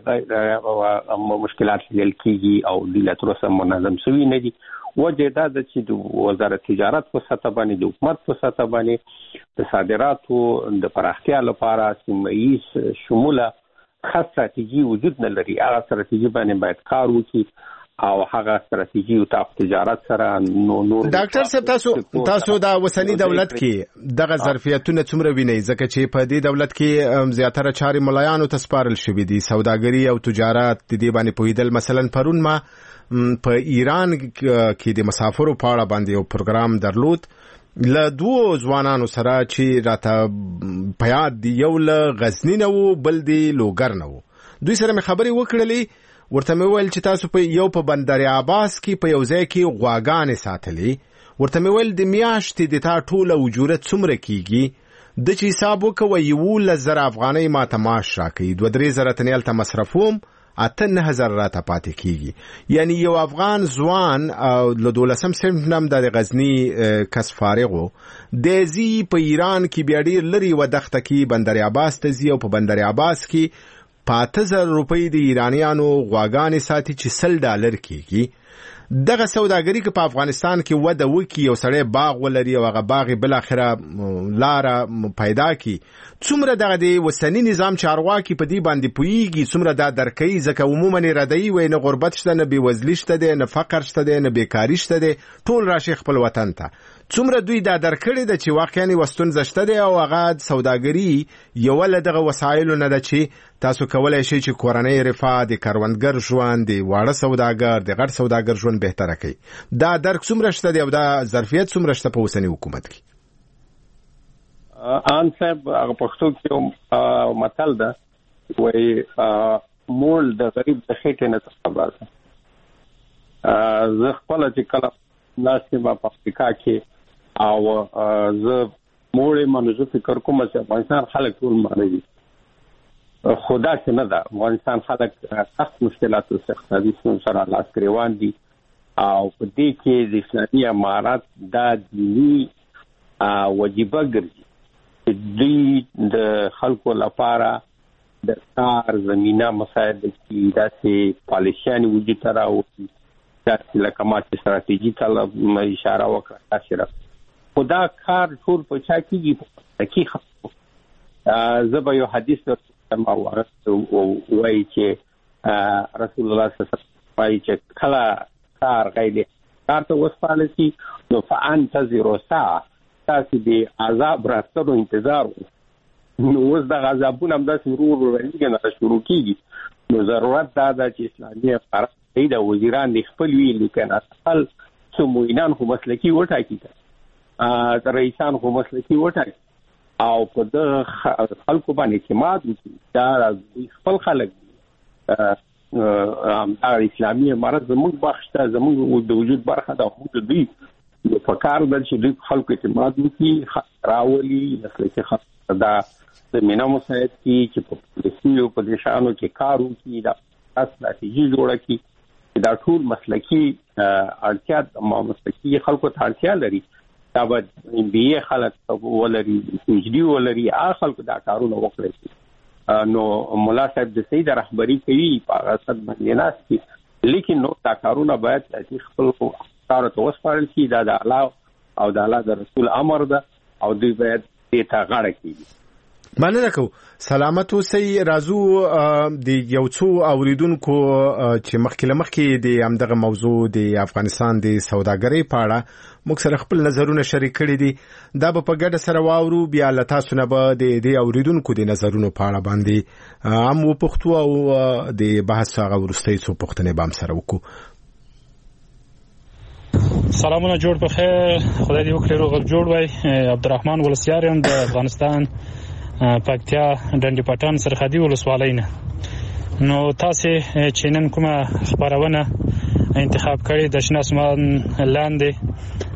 ډېر مشکلات لیدل کېږي او د لاتروسه منظم شوی نه دي وجه دا چې د وزارت تجارت په سطح باندې د حکومت په سطح باندې د صادراتو د پراختیا لپاره سیمایي شموله خاص استراتیژي وجود نه لري هغه استراتیژي باندې باید کار وکړي او هغه استراتیژي او تجارت سره نور ډاکټر صاحب تاسو دا وسنی دولت کې دغه ظرفیتونه څومره ویني ځکه چې په دې دولت کې زیاتره چارې ملایانو ته سپارل شوې دي سوداګري او تجارت د دې باندې پوهیدل مثلا پرون ما په ایران کې د مسافرو په اړه باندې یو پروګرام درلود له دوه ځوانانو سره چې راته په یاد دی یو له غزنی نه وو بل دی لوګر نه وو دوی سره مې خبرې وکړلې ورته مې ویل چې تاسو په بندر عباس کې په یو ځای کې غواګانې ساتلې ورته مې ویل د میاشتې د تا ټوله اجورت څومره کیږي د چې حساب وکوي 11,000 افغانۍ ماته معاش راکوي 2-3,000 تنې هلته مصرفوم 8,000 راته پاتې کیږي یعنی یو افغان ځوان له 12 صنف نم د غزنی کس فارغ و د زی په ایران کې بیا ډېر لري و دښته کې بندر عباس ته زی او په بندر عباس کې 5,000 روپۍ د ایرانیانو غواګانې ساتي چې $10 کېږي دغه سوداګري کې په افغانستان کې وده وکي یو سړی باغ ولري او هغه باغ بل اخره لاره پیدا کی څومره دغه د وسنی نظام چارواکي په دې باندې پويږي څومره دا درکې ځکه عموما ردی وي نه غربت شته نه بیوزلی شته ده نه فقر شته ده نه بیکاری شته ده ټول راشي خپل وطن ته څومره دوی دا درکړي د چې واقعي وستون زشته ده او هغه سوداګري یو له دغه وسایل نه ده چې تاسو کولای شئ چې کورنۍ رفاه د کاروندګر ژوند د واړه سوداګر د غټ سوداګر ژوند بهتره کړي دا درک څومره شته دی او دا ظرفیت څومره شته په وسنی حکومت کې ان صاحب هغه پښتو کې متل ده وای مول د غریب د خېټې نه خبره زه خپل چې کله ناسمه په افریقا کې او زه مول منځو فکر کوم چې افغانستان خلک ټول معنی خدا څنګه ده افغانستان خلک سخت مشکلات او اقتصادي ستونزې سره لاس ګریوان دي او په دې کې د اسلامي امارات د دینی واجبہ ګرځي چې د خلکو لپاره د کار زمينه مسایل کې داسې پالیسیان وجود ته راوړي چې لکه ما چې استراتیژي ته اشاره وکړه تاسو خدا کار ټول په چا کېږي کې زه به یو حدیث ما وایي چې رسول الله صلی الله علیه وسلم وایي چې کله کار غیدي کار ته وسپارل شي نو فانتظروا ساعه تاسو د عذاب راستلو انتظار نو اوس د عذابونو هم داسې ورو نه شروع کیږي نو ضرورت دا ده چې اسلامي فرهنګ د وزیران د خپل ویلو کنه خپل سموینان خو مسلکی وټاکي ته رئیسان خو مسلکی وټاکي او په د خلکو باندې اعتماد وکړي دا خپل خلک اسلامي امارت زموږ بخښته زموږ د وجود برخه ده خو دوی په کار د چې دوی خلکو اعتماد وکړي راولي مسلکی خلک دا د مینا مساعد کی چې په پولیسي او په دشانو کې کار وکړي دا استراتیژي جوړه کړي دا ټول مسلکی اړتیا د مسلکی خلکو ته اړتیا لري دا به MBA خلک ولري PhD ولري خلکو دا کارونه وکړي نو مولا صاحب د سید رهبری کوي په اساس باندې ناشتي لیکن نو دا کارونه باید چې خپل کار ته وسپارل شي دا د الله او د الله د رسول امر ده او دوی باید دې ته غاړه کړي. مننه کوم. سلامت اوسئ. راځو د یو څو اوریدونکو چې مخکې د همدغه موضوع د افغانستان د سوداګرۍ په اړه موږ سره خپل نظرونه شریک کړي دي دا به په ګډه سره واورو بیا له تاسو نه به د اوریدونکو د نظرونو په اړه باندې هم وپوښتو او د بحث هغه وروستۍ څو پوښتنې به هم سره وکړو. سلامونه جوړ په خیر خدای دې وکړي روغ جوړ وای. عبدالرحمن ولسیار یم د افغانستان پکتیا ډنډ پټان سرحدي ولسوالۍ نه. نو تاسو چې نن کومه خبرونه انتخاب کړی د شنه اسمان لاندې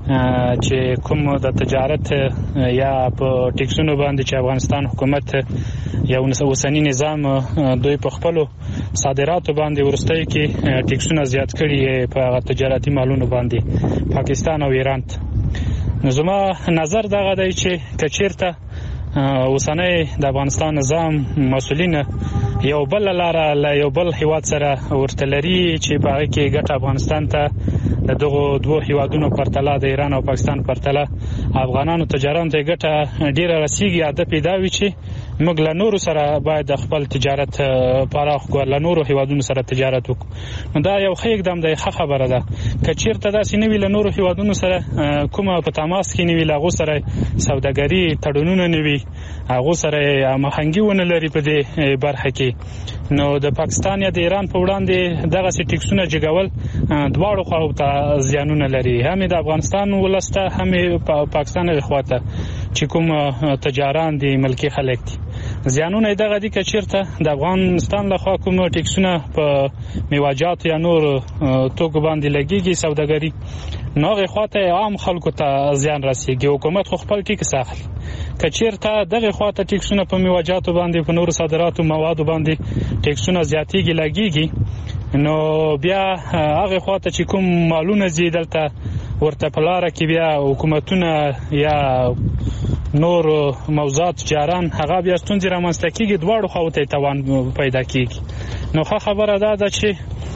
چې کوم د تجارت یا په ټیکسونو باندې چې افغانستان حکومت یو اوسنی نظام دوی په خپل صادراتو باندې ورستۍ کې ټیکسونه زیات کړي په تجارتي مالونو باندې پاکستان او ایران. نو زما نظر دغه دی چې کچیرته اوسنی د افغانستان نظام مسؤلین یو بل لاره له یو بل هیواد سره ورته لري چې په هغه کې ګټه افغانستان ته د دغه دوه هیوادونو پرتله د ایران او پاکستان پرتله افغانانو تجارت ته ګټه ډیره رسیږي. عادت پیدا وي چې موږ له نورو سره باید خپل تجارت پراخ کړو له نورو هیوادونو سره تجارت وکړو. نو دا یو ښه اقدام دی ښه خبره ده. که چیرته داسې نه وي له نورو هیوادونو سره کومه په تماس کې نه وي له هغو سره سوداګري تړونونه نه وي هغو سره هماهنګي ونه لري په دې برخه کې نو د پاکستان یا د ایران په وړاندې دغسې ټیکسونه جګول دواړو خواو ته زیانونه لري هم د افغانستان ولسته هم پاکستان خواته چې کوم تجاران دي ملکی خلک دي زیانونه دغه دي که چیرته د افغانستان لخوا کوم ټیکسونه په میوه‌جات یا نور توکو باندې لګيږي سوداګري نو هغه خواته عام خلکو ته زیان رسیږي حکومت خو خپل ټیکس اخلي که چیرته دغه خواته ټیکسونه په میوه‌جات باندې په نور صادراتو موادو باندې ټیکسونه زیاتېږي لګيږي نو بیا هغه خواته چې کوم مالونه زی دلته ورته په لاره کې بیا حکومتونه یا نور موضوعات جاران هغه بیا ستونزې رامنځته کیږي دواړو خواو ته توان پیدا کیږي. نو ښه خبره ده چې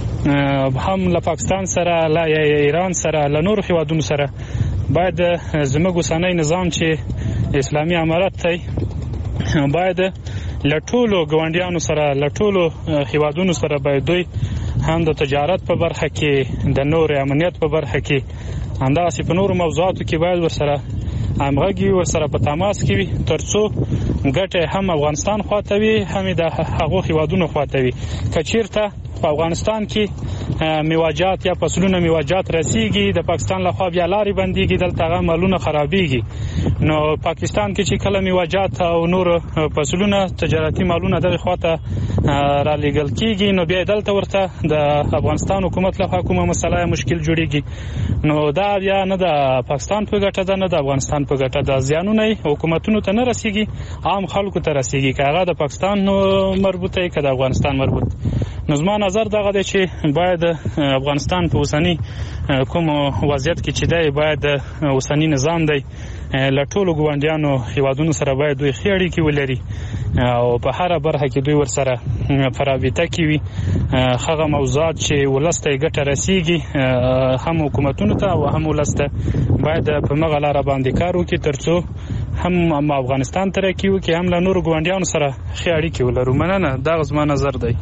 هم له پاکستان سره له ایران سره له نور هیوادونو سره باید زموږ اوسنی نظام چې اسلامي امارت دی باید له ټولو ګاونډیانو سره له ټولو هیوادونو سره باید دوی هم د تجارت په برخه کې د نور امنیت په برخه کې همداسې په نورو موضوعاتو کې باید ورسره همغږي ورسره په تماس کې وي ترڅو ګټه هم افغانستان خواته وي هم د هغو هیوادونو خواته وي. که چیرته په افغانستان کې میوه‌جات یا فصلونه میوه‌جات رسیږي د پاکستان لخوا بیا لارې بنديږي دلته هغه مالونه خرابېږي نو پاکستان کې چې کله میوه‌جات او نور فصلونه تجارتي مالونه دغه خواته را لېږل کېږي نو بیا دلته ورته د افغانستان حکومت لخوا کومه مسله مشکل جوړېږي نو دا بیا نه د پاکستان په ګټه ده نه د افغانستان په ګټه ده. زیانونه حکومتونو ته نه رسیږي عام خلکو ته رسیږي که هغه د پاکستان مربوط دی که د افغانستان مربوط. نو زما نظر دغه دی چې باید افغانستان په اوسنی کوم وضعیت کې چې دی باید اوسنی نظام دی له ټولو ګاونډیانو هیوادونو سره باید دوی ښې اړیکې ولري او په هره برخه کې دوی ورسره په رابطه کې وي هغه موضوعات چې ولس ته ګټه رسیږي هم حکومتونو ته او هم ولس ته باید په مغه لاره باندې کار وکړي ترڅو هم افغانستان ترقی وکړي هم له نورو ګاونډیانو سره ښې اړیکې ولرو. مننه، دا زما نظر دی.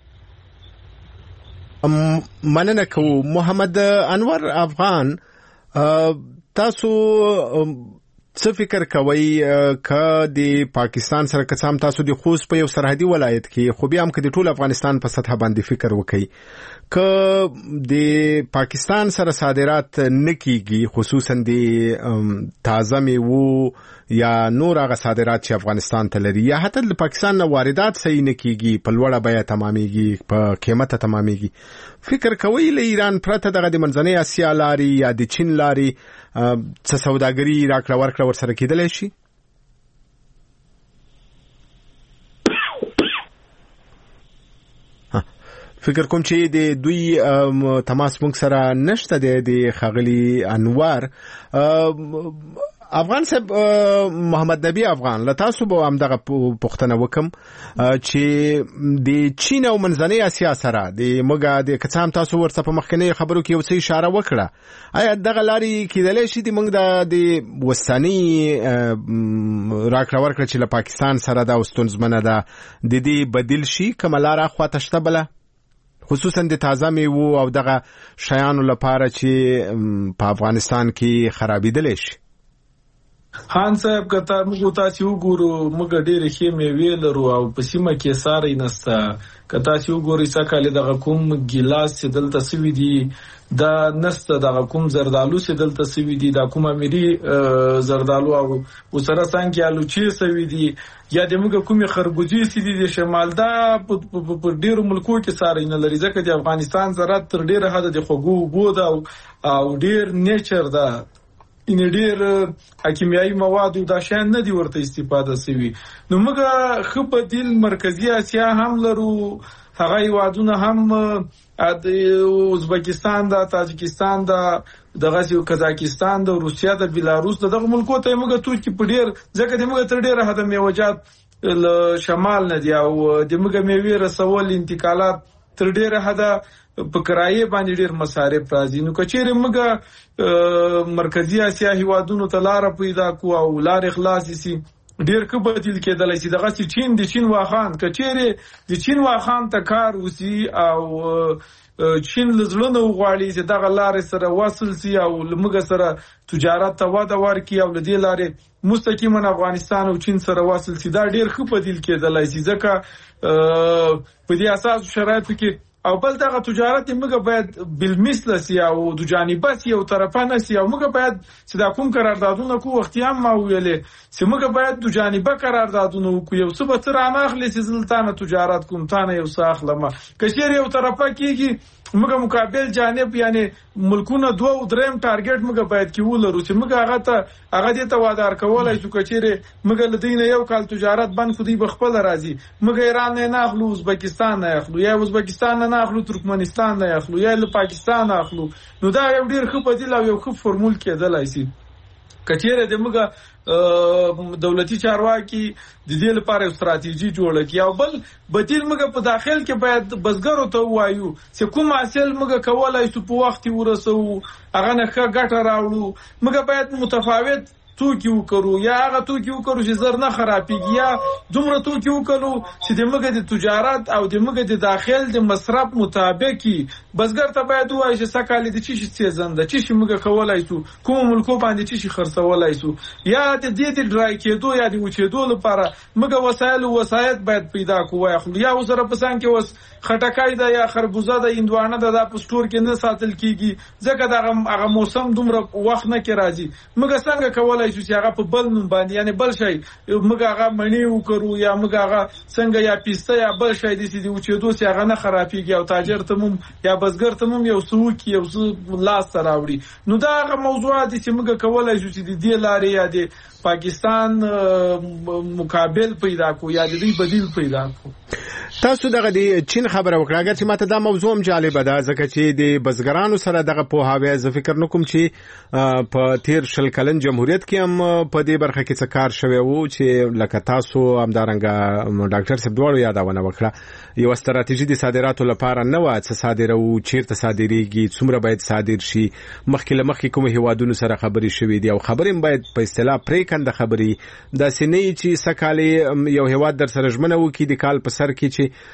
مننه کوو. محمد انور افغان، تاسو څه فکر کوئ که د پاکستان سره قسم تاسو د خوست په یو سرحدي ولایت کې خو بیا هم که د ټول افغانستان په سطح باندې فکر وکړئ که د پاکستان سره صادرات نه کیږي، خصوصا د تازه میوو یا نور هغه صادرات چې افغانستان ته لري، یا حتی د پاکستان نه واردات صحیح نه کیږي، په لوړه بیه تمامېږي، په قیمته تمامېږي، فکر کوئ له ایران پرته دغه د منځنۍ اسیا لارې یا د چین لارې څه سوداګري راکړه ورکړه ورسره کېدلی شي؟ فکر کوم چې د دوی تماس موږ سره نشته د ښاغلي انور. افغان صاحب، محمد نبی افغان، له تاسو به همدغه پوښتنه وکم چې د چین او منځنۍ اسیا سره د موږ د که څه هم تاسو ورته په مخکنیو خبرو کې یو څه اشاره وکړه، آیا دغه لارې کېدلی شي د موږ د وسنۍ راکړه ورکړه چې له پاکستان سره دا ستونزمنه ده د دې بدیل شي؟ کومه لاره خواته شته بله، خصوصا د تازه میوو او دغه شیانو لپاره چې په افغانستان کې خرابېدلی شي؟ خان صاحب، که موږ تاسو وګورو، موږ ډېرې ښې میوې لرو او په سیمه کې ساری نسته. که تاسو وګورئ سږکال دغه کوم ګیلاس چې دلته سوي دي دا نسته، دغه کوم زردالو چې دلته سوي دي، دا کوم امیري زردالو او سره څنګه الوچې سوي دي، یا د موږ کومې خربوزې چې دي د شمال، دا په ډېرو ملکو کې ساری نه لري، ځکه د افغانستان زراعت تر ډېره حده د خوږو اوبو ده او ډېر نیچر ده، ان ډېر کیمیاوي مواد او دا شیان نه دي ورته استفاده سوي. نو موږ ښه بدیل مرکزي اسیا هم لرو، هغه هیوادونه هم د ازبکستان ده، تاجکستان ده، دغه قزاقستان ده، روسیا ده، بیلاروس ده، دغه ملکو ته موږ توکي په ډېر، ځکه د موږ تر ډېره حده میوجات له شمال نه دي او د موږ میوې رسول انتقالات تر ډېره حده په کرایه باندې ډېر مصارف راځي. نو کچېرې موږ مرکزي اسیا هیوادونو ته لاره پیدا کو او لارې خلاصې سي، ډېر ښه بدیل کېدلی شي. دغسې چین، د چین واخان، کچېرې د چین واخان ته کار وسي او چین له زړه نه وغواړي چې دغه لارې سره وصل سي او له موږ سره تجارت ته وده ورکړي او له دې لارې مستقیما افغانستان او چین سره وصل سي، دا ډېر ښه بدیل کېدلی شي، ځکه په دې اساس شرایطو کې او بل دغه تجارت موږ باید بالمثل سي او د جانبه سي او طرفه نه سي، او موږ باید چې دا کوم قراردادونه کو وختي هم ما ویلې چې موږ باید د جانبه قراردادونه وکړو، یو څه به تر اناخلې چې زلتانه تجارت کوم تانه یو څه اخلم، کچېر یو طرفه کېږي موږ مقابل جانب یعنی ملکونه دوه او دریم ټارګټ موږ باید کې ولرو چې موږ هغه دې ته وادار کولای شو، کچېر موږ لدینه یو کال تجارت بند خو دې بخپل راځي، موږ ایران نه اخلو، ازبکستان نه اخلو، یا ازبکستان نه اخلو، ترکمنستان نه اخلو، یا له پاکستان اخلو، نو دا یو ډیر ښه بدیل او یو ښه فورمول کېدلای شي. کچېر د موږ دولتي چارواکي د دې لپاره استراتیژي جوړه کړي او بل بدیل موږ په داخل کې باید بزګرو ته وایو چې کوم حاصل موږ کولای شو په وخت ورسو، هغه نه ښه ګټه راوړو، موږ باید متفاوت توکي وکړو، یا هغه توکي وکړو چې زر نه خرابېږي، یا دومره توکي وکړو چې د موږ د تجارت او د موږ د داخل د مصرف مطابق بزګر ته باید وایي چې سکهال د چی سیزن ده، چی موږ کولای شو کوم ملکو باندې چی خرڅولای شو، یا د دې د ډرای کېدو یا د وچېدو لپاره موږ وسایل او وسایط باید پیدا کوو، یا وسره پسان کې وس خټکای ده یا خربوزه ده، هندوانه ده، د پستور کې نه ساتل کیږي ځکه دغه موسم دومره وخت نه کې راځي، موږ څنګه کولای شو چې هغه په بل نوم باندې یعنی بل شي موږ هغه مڼې وکړو، یا موږ هغه څنګه یا پیسته یا بل شي د دې وچېدو چې هغه نه خرابېږي او تاجر ته مم یا بزګر ته مم یو څوک یو څه لاس راوړي. نو دا هغه موضوعات چې موږ کولای شو چې د دې لارې یا د پاکستان مقابل پیدا کو یا د دې بدیل پیدا کو. تاسو دغه د چین خبره وکړه، اگر چې ماته دا موضوع هم جالبه ده ځکه چې د بزګرانو سره دغه پوهاوی زه فکر نکوم چې په تیر شل کلن جمهوریت کې کې هم په دې برخه کې څه کار شوی وو چې لکه تاسو همدارنګه ډاکټر صاحب دواړو یادونه وکړه یو ستراتیژي د صادراتو لپاره نه و چې صادرو چیرته صادریږي څومره باید صادر شي مخکې کوم هیوادونو سره خبرې شوې دي او خبرې باید په اصطلاح پریکنده خبرې د سینې چې سکالي یو هیواد در سره ژمنه وکړي د کال په سر کې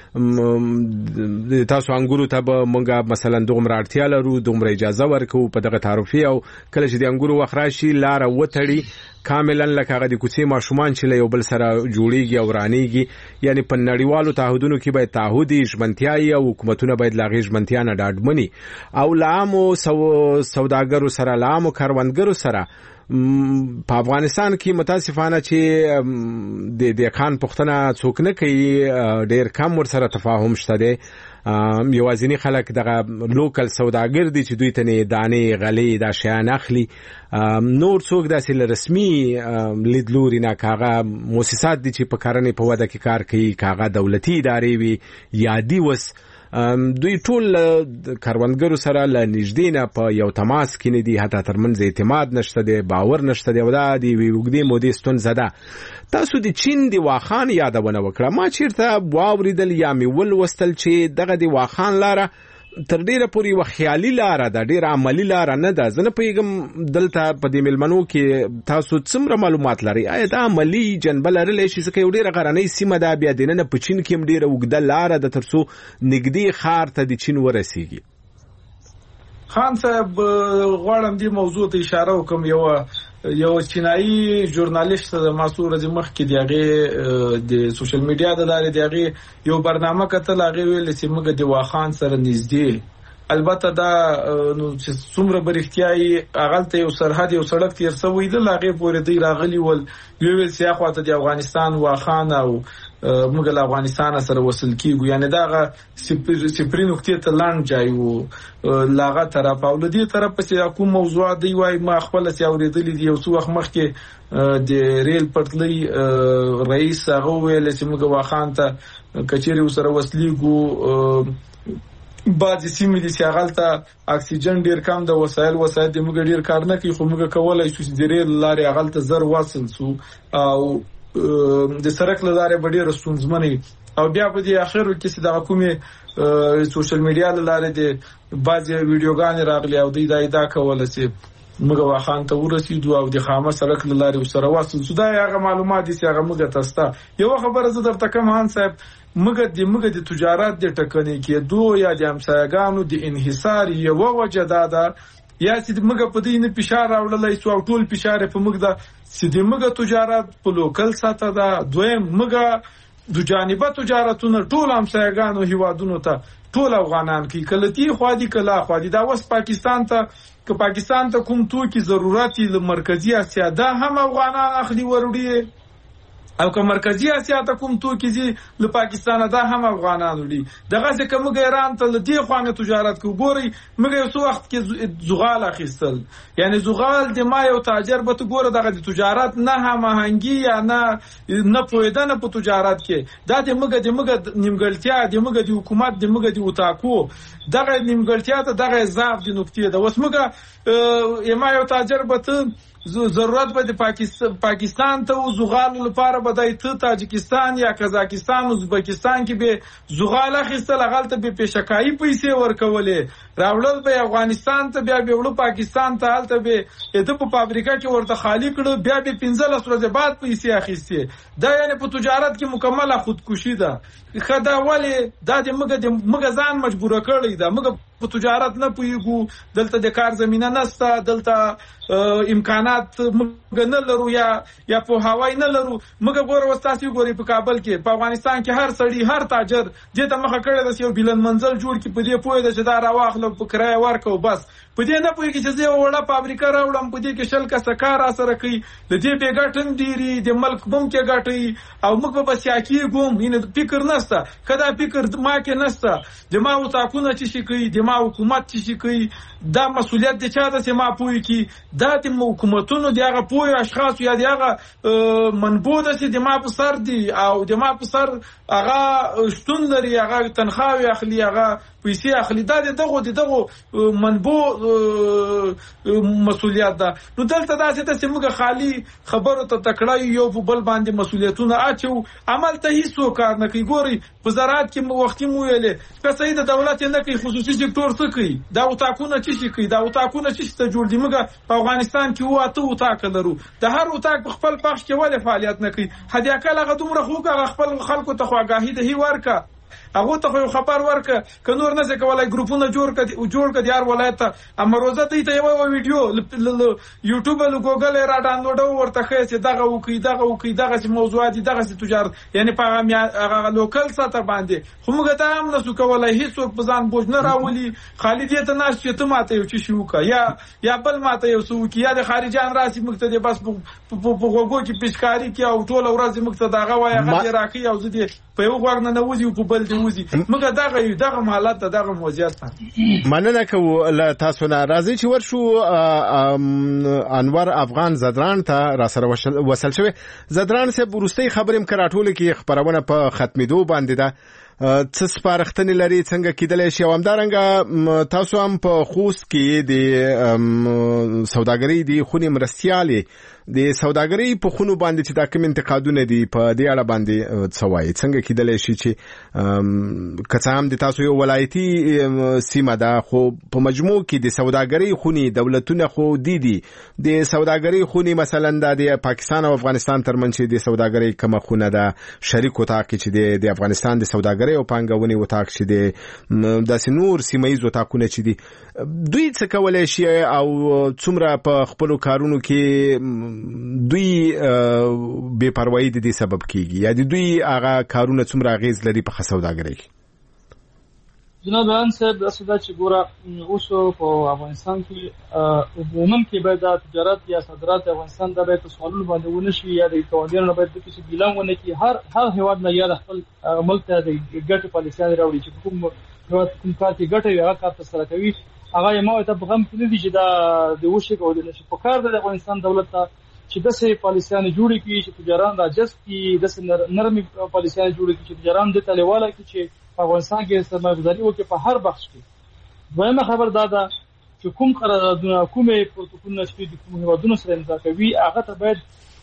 چې تاسو انګورو ته به مونږه مثلا دومره اړتیا لرو دومره اجازه ورکو په دغه تعرفي او کله چې د انګورو وخت راشي لار وتړي کاملا لکه هغه د کوڅې ماشومان چې له یو بل سره جوړیږي او رانیږي یعنی په نړیوالو تعهدونو کې باید تعهدي ژمنتیاي او حکومتونه باید لاغي ژمنتیا نه ډاډمني او لامو سوداګرو سره لامو کاروانګرو سره په افغانستان کې متاسفانه چې د خان پښتنه څوک نه کوي ډیر کم ور سره تفاهم شته دي یوازینی خلک دغه لوکل سوداګر دي چې دوی ته نه دانې غلې دا شیان اخلي نور څوک داسې رسمي لیدلوري نه کاغه مؤسسات دي چې په کارنې په وده کې کار کوي کاغه دولتي ادارې وي یادي وس دوی ټول کاروانګرو سره له نږدې نه په یو تماس کې نه دي حتی ترمنځ اعتماد نشته دی باور نشته دی او دا د وګړي مودې ستونزه ده تاسو د چین د واخان یادونه وکړه ما چیرته واوریدل یا می ولوستل چې دغه د واخان لاره تر ډیره پورې و خیالي لاره ده ډیره عملی لاره نه ده زنه پیغام دلته په دې ملمنو کې تاسو څومره معلومات لري آیا دا عملی جنبه لري چې څه یو ډیره غرنۍ سیمه ده بیا دینه په چین کې ډیره وګړه لاره ده ترڅو نګدي خار ته د چین ورسیږي خان صاحب غواړم دې موضوع ته اشاره وکم یو چینایي ژورنالیست د مسعود مخ کې دیغه د سوشل میډیا د لارې دیغه یو برنامه کتل هغه ویل چې موږ د واخان سره نږدې البته دا نو چې څومره برختیاي اغلته یو سرحد یو سړک تیر سوی د لاغه پورې دی راغلی ول ویل چې اخواته د افغانستان واخان او موږ له افغانستان سره وصل کیږو یعنی دا سپری نقطه ته لاند جایو لاغه طرف او لدی طرف په کوم موضوع دی وای ما خپل سي اوریدلې دی یو څو وخت مخکې د ریل پټلۍ رئیس هغه ویل چې موږ واخان ته کچيري سره وصلېګو بعضی سیمې دي چې هغه اکسیجن ډیر کم د وسایل د موږ ډیر کار نه کوي خو موږ کولای شو چې د ریل لارې هغه ته زر وصل سو او د سرک لاره ډېر ستونزمنې او بیا په دې اخرو کې چې د حکومت سوشل میډیا لاره د بعضي ویډیوګان راغلي او د دا کوله چې موږ واخان ته ورسېدو او د خامه سرک لاره سره وصل سو دا هغه معلومات دي چې هغه موږ تاسو یو خبره زه درته کوم هان صاحب موږ د تجارت د ټکنۍ کې دوه یا د همسایګانو د انحصار یو وجه ده یا چې موږ په دې نه فشار راوړلای شو او ټول فشار په موږ ده چې د موږ تجارت په لوکل ساته ده دویم موږ د جانبه تجارتونه ټول همسایګانو هیوادونو ته ټول افغانان کې کلتی خوادي کلا خوادي دا وس پاکستان ته کوم توکي ضرورت ل مرکزی اسیا دا هم افغانان اخلي وروړي او که مرکزی اسیا ته کوم توکي دي له پاکستان دا هم افغانان وړي دغه څخه موږ ایران ته لدی خوانه تجارت کو ګوري موږ یو څو وخت کې زغال اخیستل یعنی زغال د ما یو تاجر به تو ګوره دغه تجارت نه هماهنګي یا نه پویدنه په تجارت کې دا د موږ نیمګړتیا د موږ د حکومت د موږ د وتاکو دغه نیمګړتیا ته دغه ضعف د نقطې ده وس موږ ما یو تاجر به ضرورت به د پاکستان ته زغال لپاره بدای ته تاجکستان یا قزاقستان او ازبکستان کې به زغال اخیستل غلطه به پیشکایي پیسې ورکولې راوړل به افغانستان ته بیا به وړو پاکستان ته حالت به د په فابریکه کې ورته خالی کړو بیا به 15 ورځې بعد پیسې اخیستې دا یعنی په تجارت کې مکمله خودکشي ده خدا ولی دا د موږ ځان مجبور کړی دا موږ په تجارت نه پویګو دلته د کار زمينه نسته دلته امکانات موږ نه لرو یا په هوای نه لرو موږ ګوره وستاسي ګوري په کابل کې په افغانستان کې هر سړی هر تاجر دې ته مخه کړی د یو بلند منزل جوړ کې په دې پوهه چې دا راواخلو په کرای ورکو بس په دې نه پوهیږي چې زه وړه فابریکه راوړم په دې کې شل کسه کار سره کوي د دې به ګټن ډيري د ملک بم کې ګټي او موږ په بسیاکی ګوم ینه فکر نسته کدا فکر ما کې نسته د ما وتاکونه چې شي کوي د ما زما حکومت چې کوي دا مسولیت د چا ده چې ما پوي کی دا د حکومتونو د هغه پوي اشخاص یا د هغه منبوع ده چې د ما په سر دي او د ما په سر هغه شتون لري هغه تنخواه اخلي هغه پیسې اخلي دا دغه منبوع مسولیت ده. نو دلته دا چې موږ خالی خبرو ته تکړه یو په بل باندې مسولیتونه اچو عمل ته هیڅ کار نه کوي. ګوري په زراعت کې وختي مو ویلې که صحیح د دولت نه کوي خصوصي سکتور څه کوي دا وتاکونه چې کوي دا وتاکونه چې ته جوړ دي. موږ په افغانستان کې واته وتاک لرو د هر وتاک په خپل پخش کې ولې فعالیت نه کوي. هدي اکل هغه دومره خوګه خپل خلکو ته خواګاهي ده هی ورکا هغه ته خو خبر ورکه ک نور نه څه کولای ګروپونه جوړ کړي هر ولایت امروزه ته یو ویډیو یوټیوب له ګوګل را ډاونلوډ ورته خې چې دغه وکي دغه موضوعات دغه تجارت یعنی په هغه لوکل سطح باندې خو موږ ته هم نسو کولای هیڅ په ځان بوج نه راولي خالد ته ناش چې ته ماته یو چې شو کا یا بل ماته یو سو کی یا د خارجان راسي موږ ته بس په غوګو کې پیشکاری کی او ټول ورځ موږ ته دغه وای هغه راکی او زه دې په یو غوږ نه نوځي په بل دی وځي موږ دغه حالت دغه موضوعات مننه کوو له تاسو نه. راځي چې ورشو انور افغان زدران ته را سره وصل شوی. زدران صاحب ورستۍ خبرې مکراټول کې خبرونه په ختمېدو باندې ده څه سپارښتنې لري څنګه کېدلی شي او همدارنګه تاسو هم په خوست کې د سوداګرۍ د خونې مرستیالې د سوداګرۍ په خونو باندې چې دا کوم انتقادونه دي په دې اړه باندې څه وایي څنګه کېدلی شي چې که څه هم د تاسو یو ولایتي سیمه ده خو په مجموع کې د سوداګرۍ خونې دولتونه خو دي د سوداګرۍ خونې مثلا د پاکستان او افغانستان ترمنځ چې د سوداګرۍ کومه خونه ده شریک وتاق چې د افغانستان د سوداګرۍ او پانګونې وتاق چې د داسې نور سیمایي وتاقونه چې دي دوی څه کولای شي او څومره په خپل کارونو کې دوی بے پروايي د دې سبب کیږي یا د دوی هغه کارونه څومره اغیز لري په سوداګرۍ کې. جناب ان صاحب اسدا چې ګوره اوس په افغانستان کې عموما کې باید د تجارت یا صادرات افغانستان د بیت سوالونو باندې ونشي یا د قوانینو باید د کیسه ګیلان ونه کی هر هیواد نه یا خپل ملک ته د ګټه پالیسي راوړي چې کوم هیواد کوم کار کې ګټه یا کار تر کوي هغه یې ما ته بغم کې نه دي چې د وشي کول نشي په کار د افغانستان دولت ته چې داسې پالیسيانه جوړې کړي چې تجاران راجذب کړي داسې نرمي پالیسيانه جوړې کړي چې تجاران د تلواله کې چې افغانستان کې سرمایه‌گذاري وکړي په هر بخش کې. دویمه خبر دا ده چې کوم قراردادونه کومه پروتوکولونه چې د کوم هیوادونو سره امضا کوي هغه ته باید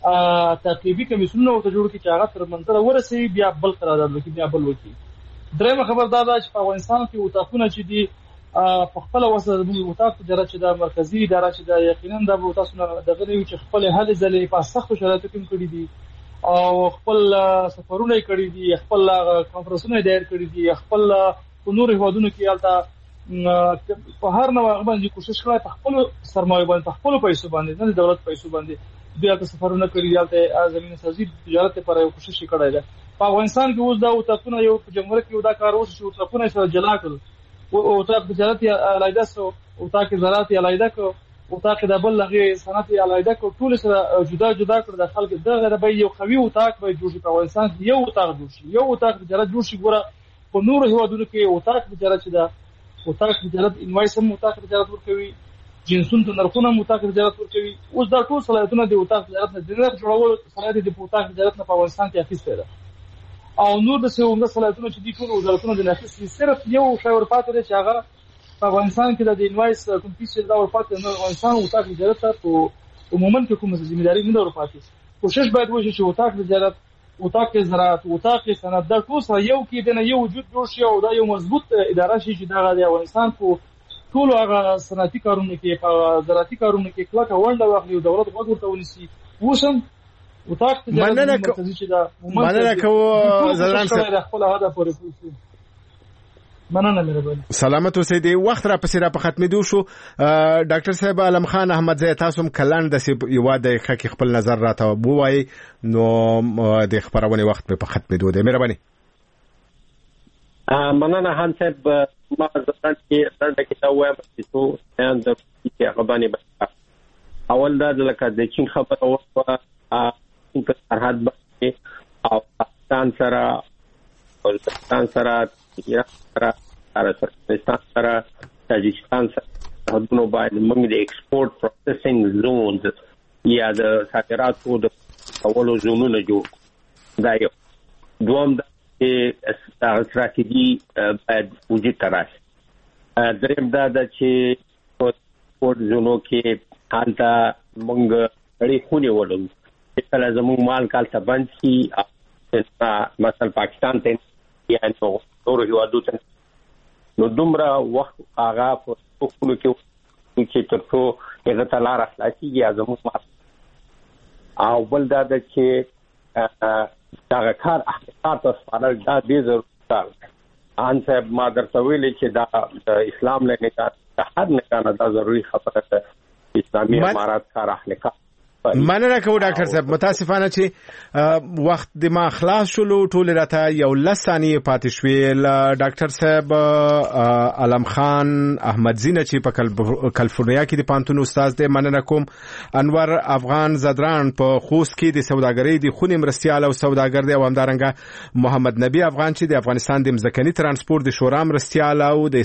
تعقیبي کمیسیونونه ورته جوړ کړي چې هغه تر منځ ورسي بیا بل قرارداد وکړي بیا بل وکړي. دریمه خبر دا ده چې په افغانستان کې وتاقونه چې دي په خپل وسه د وتاق تجارت چې د مرکزی اداره چې د یقینا د وتاسو دغه وی چې خپل حل ځلې په سخت شرایطو کې کړی دي او خپل سفرونه کړی دي خپل کانفرنسونه دایر کړی دي خپل په نور هیوادونو کې البته په هر نوع باندې کوشش کوي په خپل سرمایه باندې خپل پیسو باندې نه دولت پیسو باندې بیا که سفرونه کړی دي البته زمينه سازي تجارت لپاره یو کوشش کړی دی. په افغانستان کې اوس دا وتاقونه یو جمهوریت کې دا کار اوس چې وتاقونه سره جلا کړل وتاق تجارت علایده سو وتاق زراعت علایده کو وتاق د بل لغه صنعت علایده کو ټول سره جدا کړ د خلک دغه به یو قوي وتاق به جوړ شي په افغانستان یو وتاق جوړ شي یو وتاق تجارت جوړ شي ګوره په نور هیوادونو کې وتاق تجارت چې دا وتاق تجارت انوایس هم وتاق تجارت ورکوي جنسون ته نرخونه وتاق تجارت ورکوي اوس دا ټول صلاحیتونه د وتاق تجارت نه د جوړول صلاحیت د وتاق تجارت نه په افغانستان کې اخیسته ده او نور د څه صلاحیتونه چې د ټول وزارتونو د ناخصي صرف یو شاور پاتره چې هغه په افغانستان کې د انوایس کوم پیسې دا ورپاتې نه افغانستان وتاق تجارت ته عموما کوم ځمېداري نه ورپاتې کوشش باید وشي چې وتاق تجارت وتاق زراعت وتاق صنعت د ټول سره یو کې د یو وجود جوړ شي او دا یو مضبوط اداره شي چې دا د افغانستان په ټول هغه صنعتي کارونه کې په زراعتي کارونه کې کلکه ونډه واخلي او دولت غوږ ورته ونیسي وسم وتاق تجارت مرکزی چې دا مننه کوو زدران صاحب خپل هدف ورسوي. مننه مهرباني سلامت اوسئ. د وخت را پسې را په ختمېدو شو. ډاکټر صاحب علم خان احمدزی تاسو هم کلان د یو د حقیقت خپل نظر راته ووایي نو د خبرونه وخت په ختمېدو دی. مهرباني. مننه خان صاحب ما ځان کې څنګه کې دا وایم چې څو اند کې غباني اول دا لکه د چین خبره وه په سرحد باندې او پاکستان سره ایران سره افغانستان سره تاجکستان سره حدونو باندې موږ د ایکسپورټ پروسیسینګ زونز یا د صادراتو د اولو زونونه جوړ دا یو دوم د استراتیژي باید وجود ته راشي دریم دا د چې په زونو کې حالته موږ اړې خونې ولرو چې کله زموږ مال کال ته بند شي مثلا پاکستان ته یا نورو هیوادو ته نو دومره وخت هغه په خونو کې تر څو هغه ته لار خلاصي یا زموږ مال او بل دا د چې دا کار احقاقات سپارل دا دې ضرورت ان صاحب ما درته ویلي چې دا د اسلام له نگاه د هر نگاه دا ضروري خبره ده اسلامي امارات کار احقاقات مننه کوم ډاکټر صاحب متاسفانه چې وخت د ما خلاص شلو ټول راته یو لسانی پاتې شوې ډاکټر صاحب علم خان احمدزی چې په کالیفورنیا کې د پانتون استاد دی مننه کوم انور افغان زدران په خوست کې د سوداګرۍ د خونې مرستيال او سوداګر دی او همدارنګه محمد نبی افغان چې د افغانستان د مزکني ترانسپورت د شورا مرستيال او د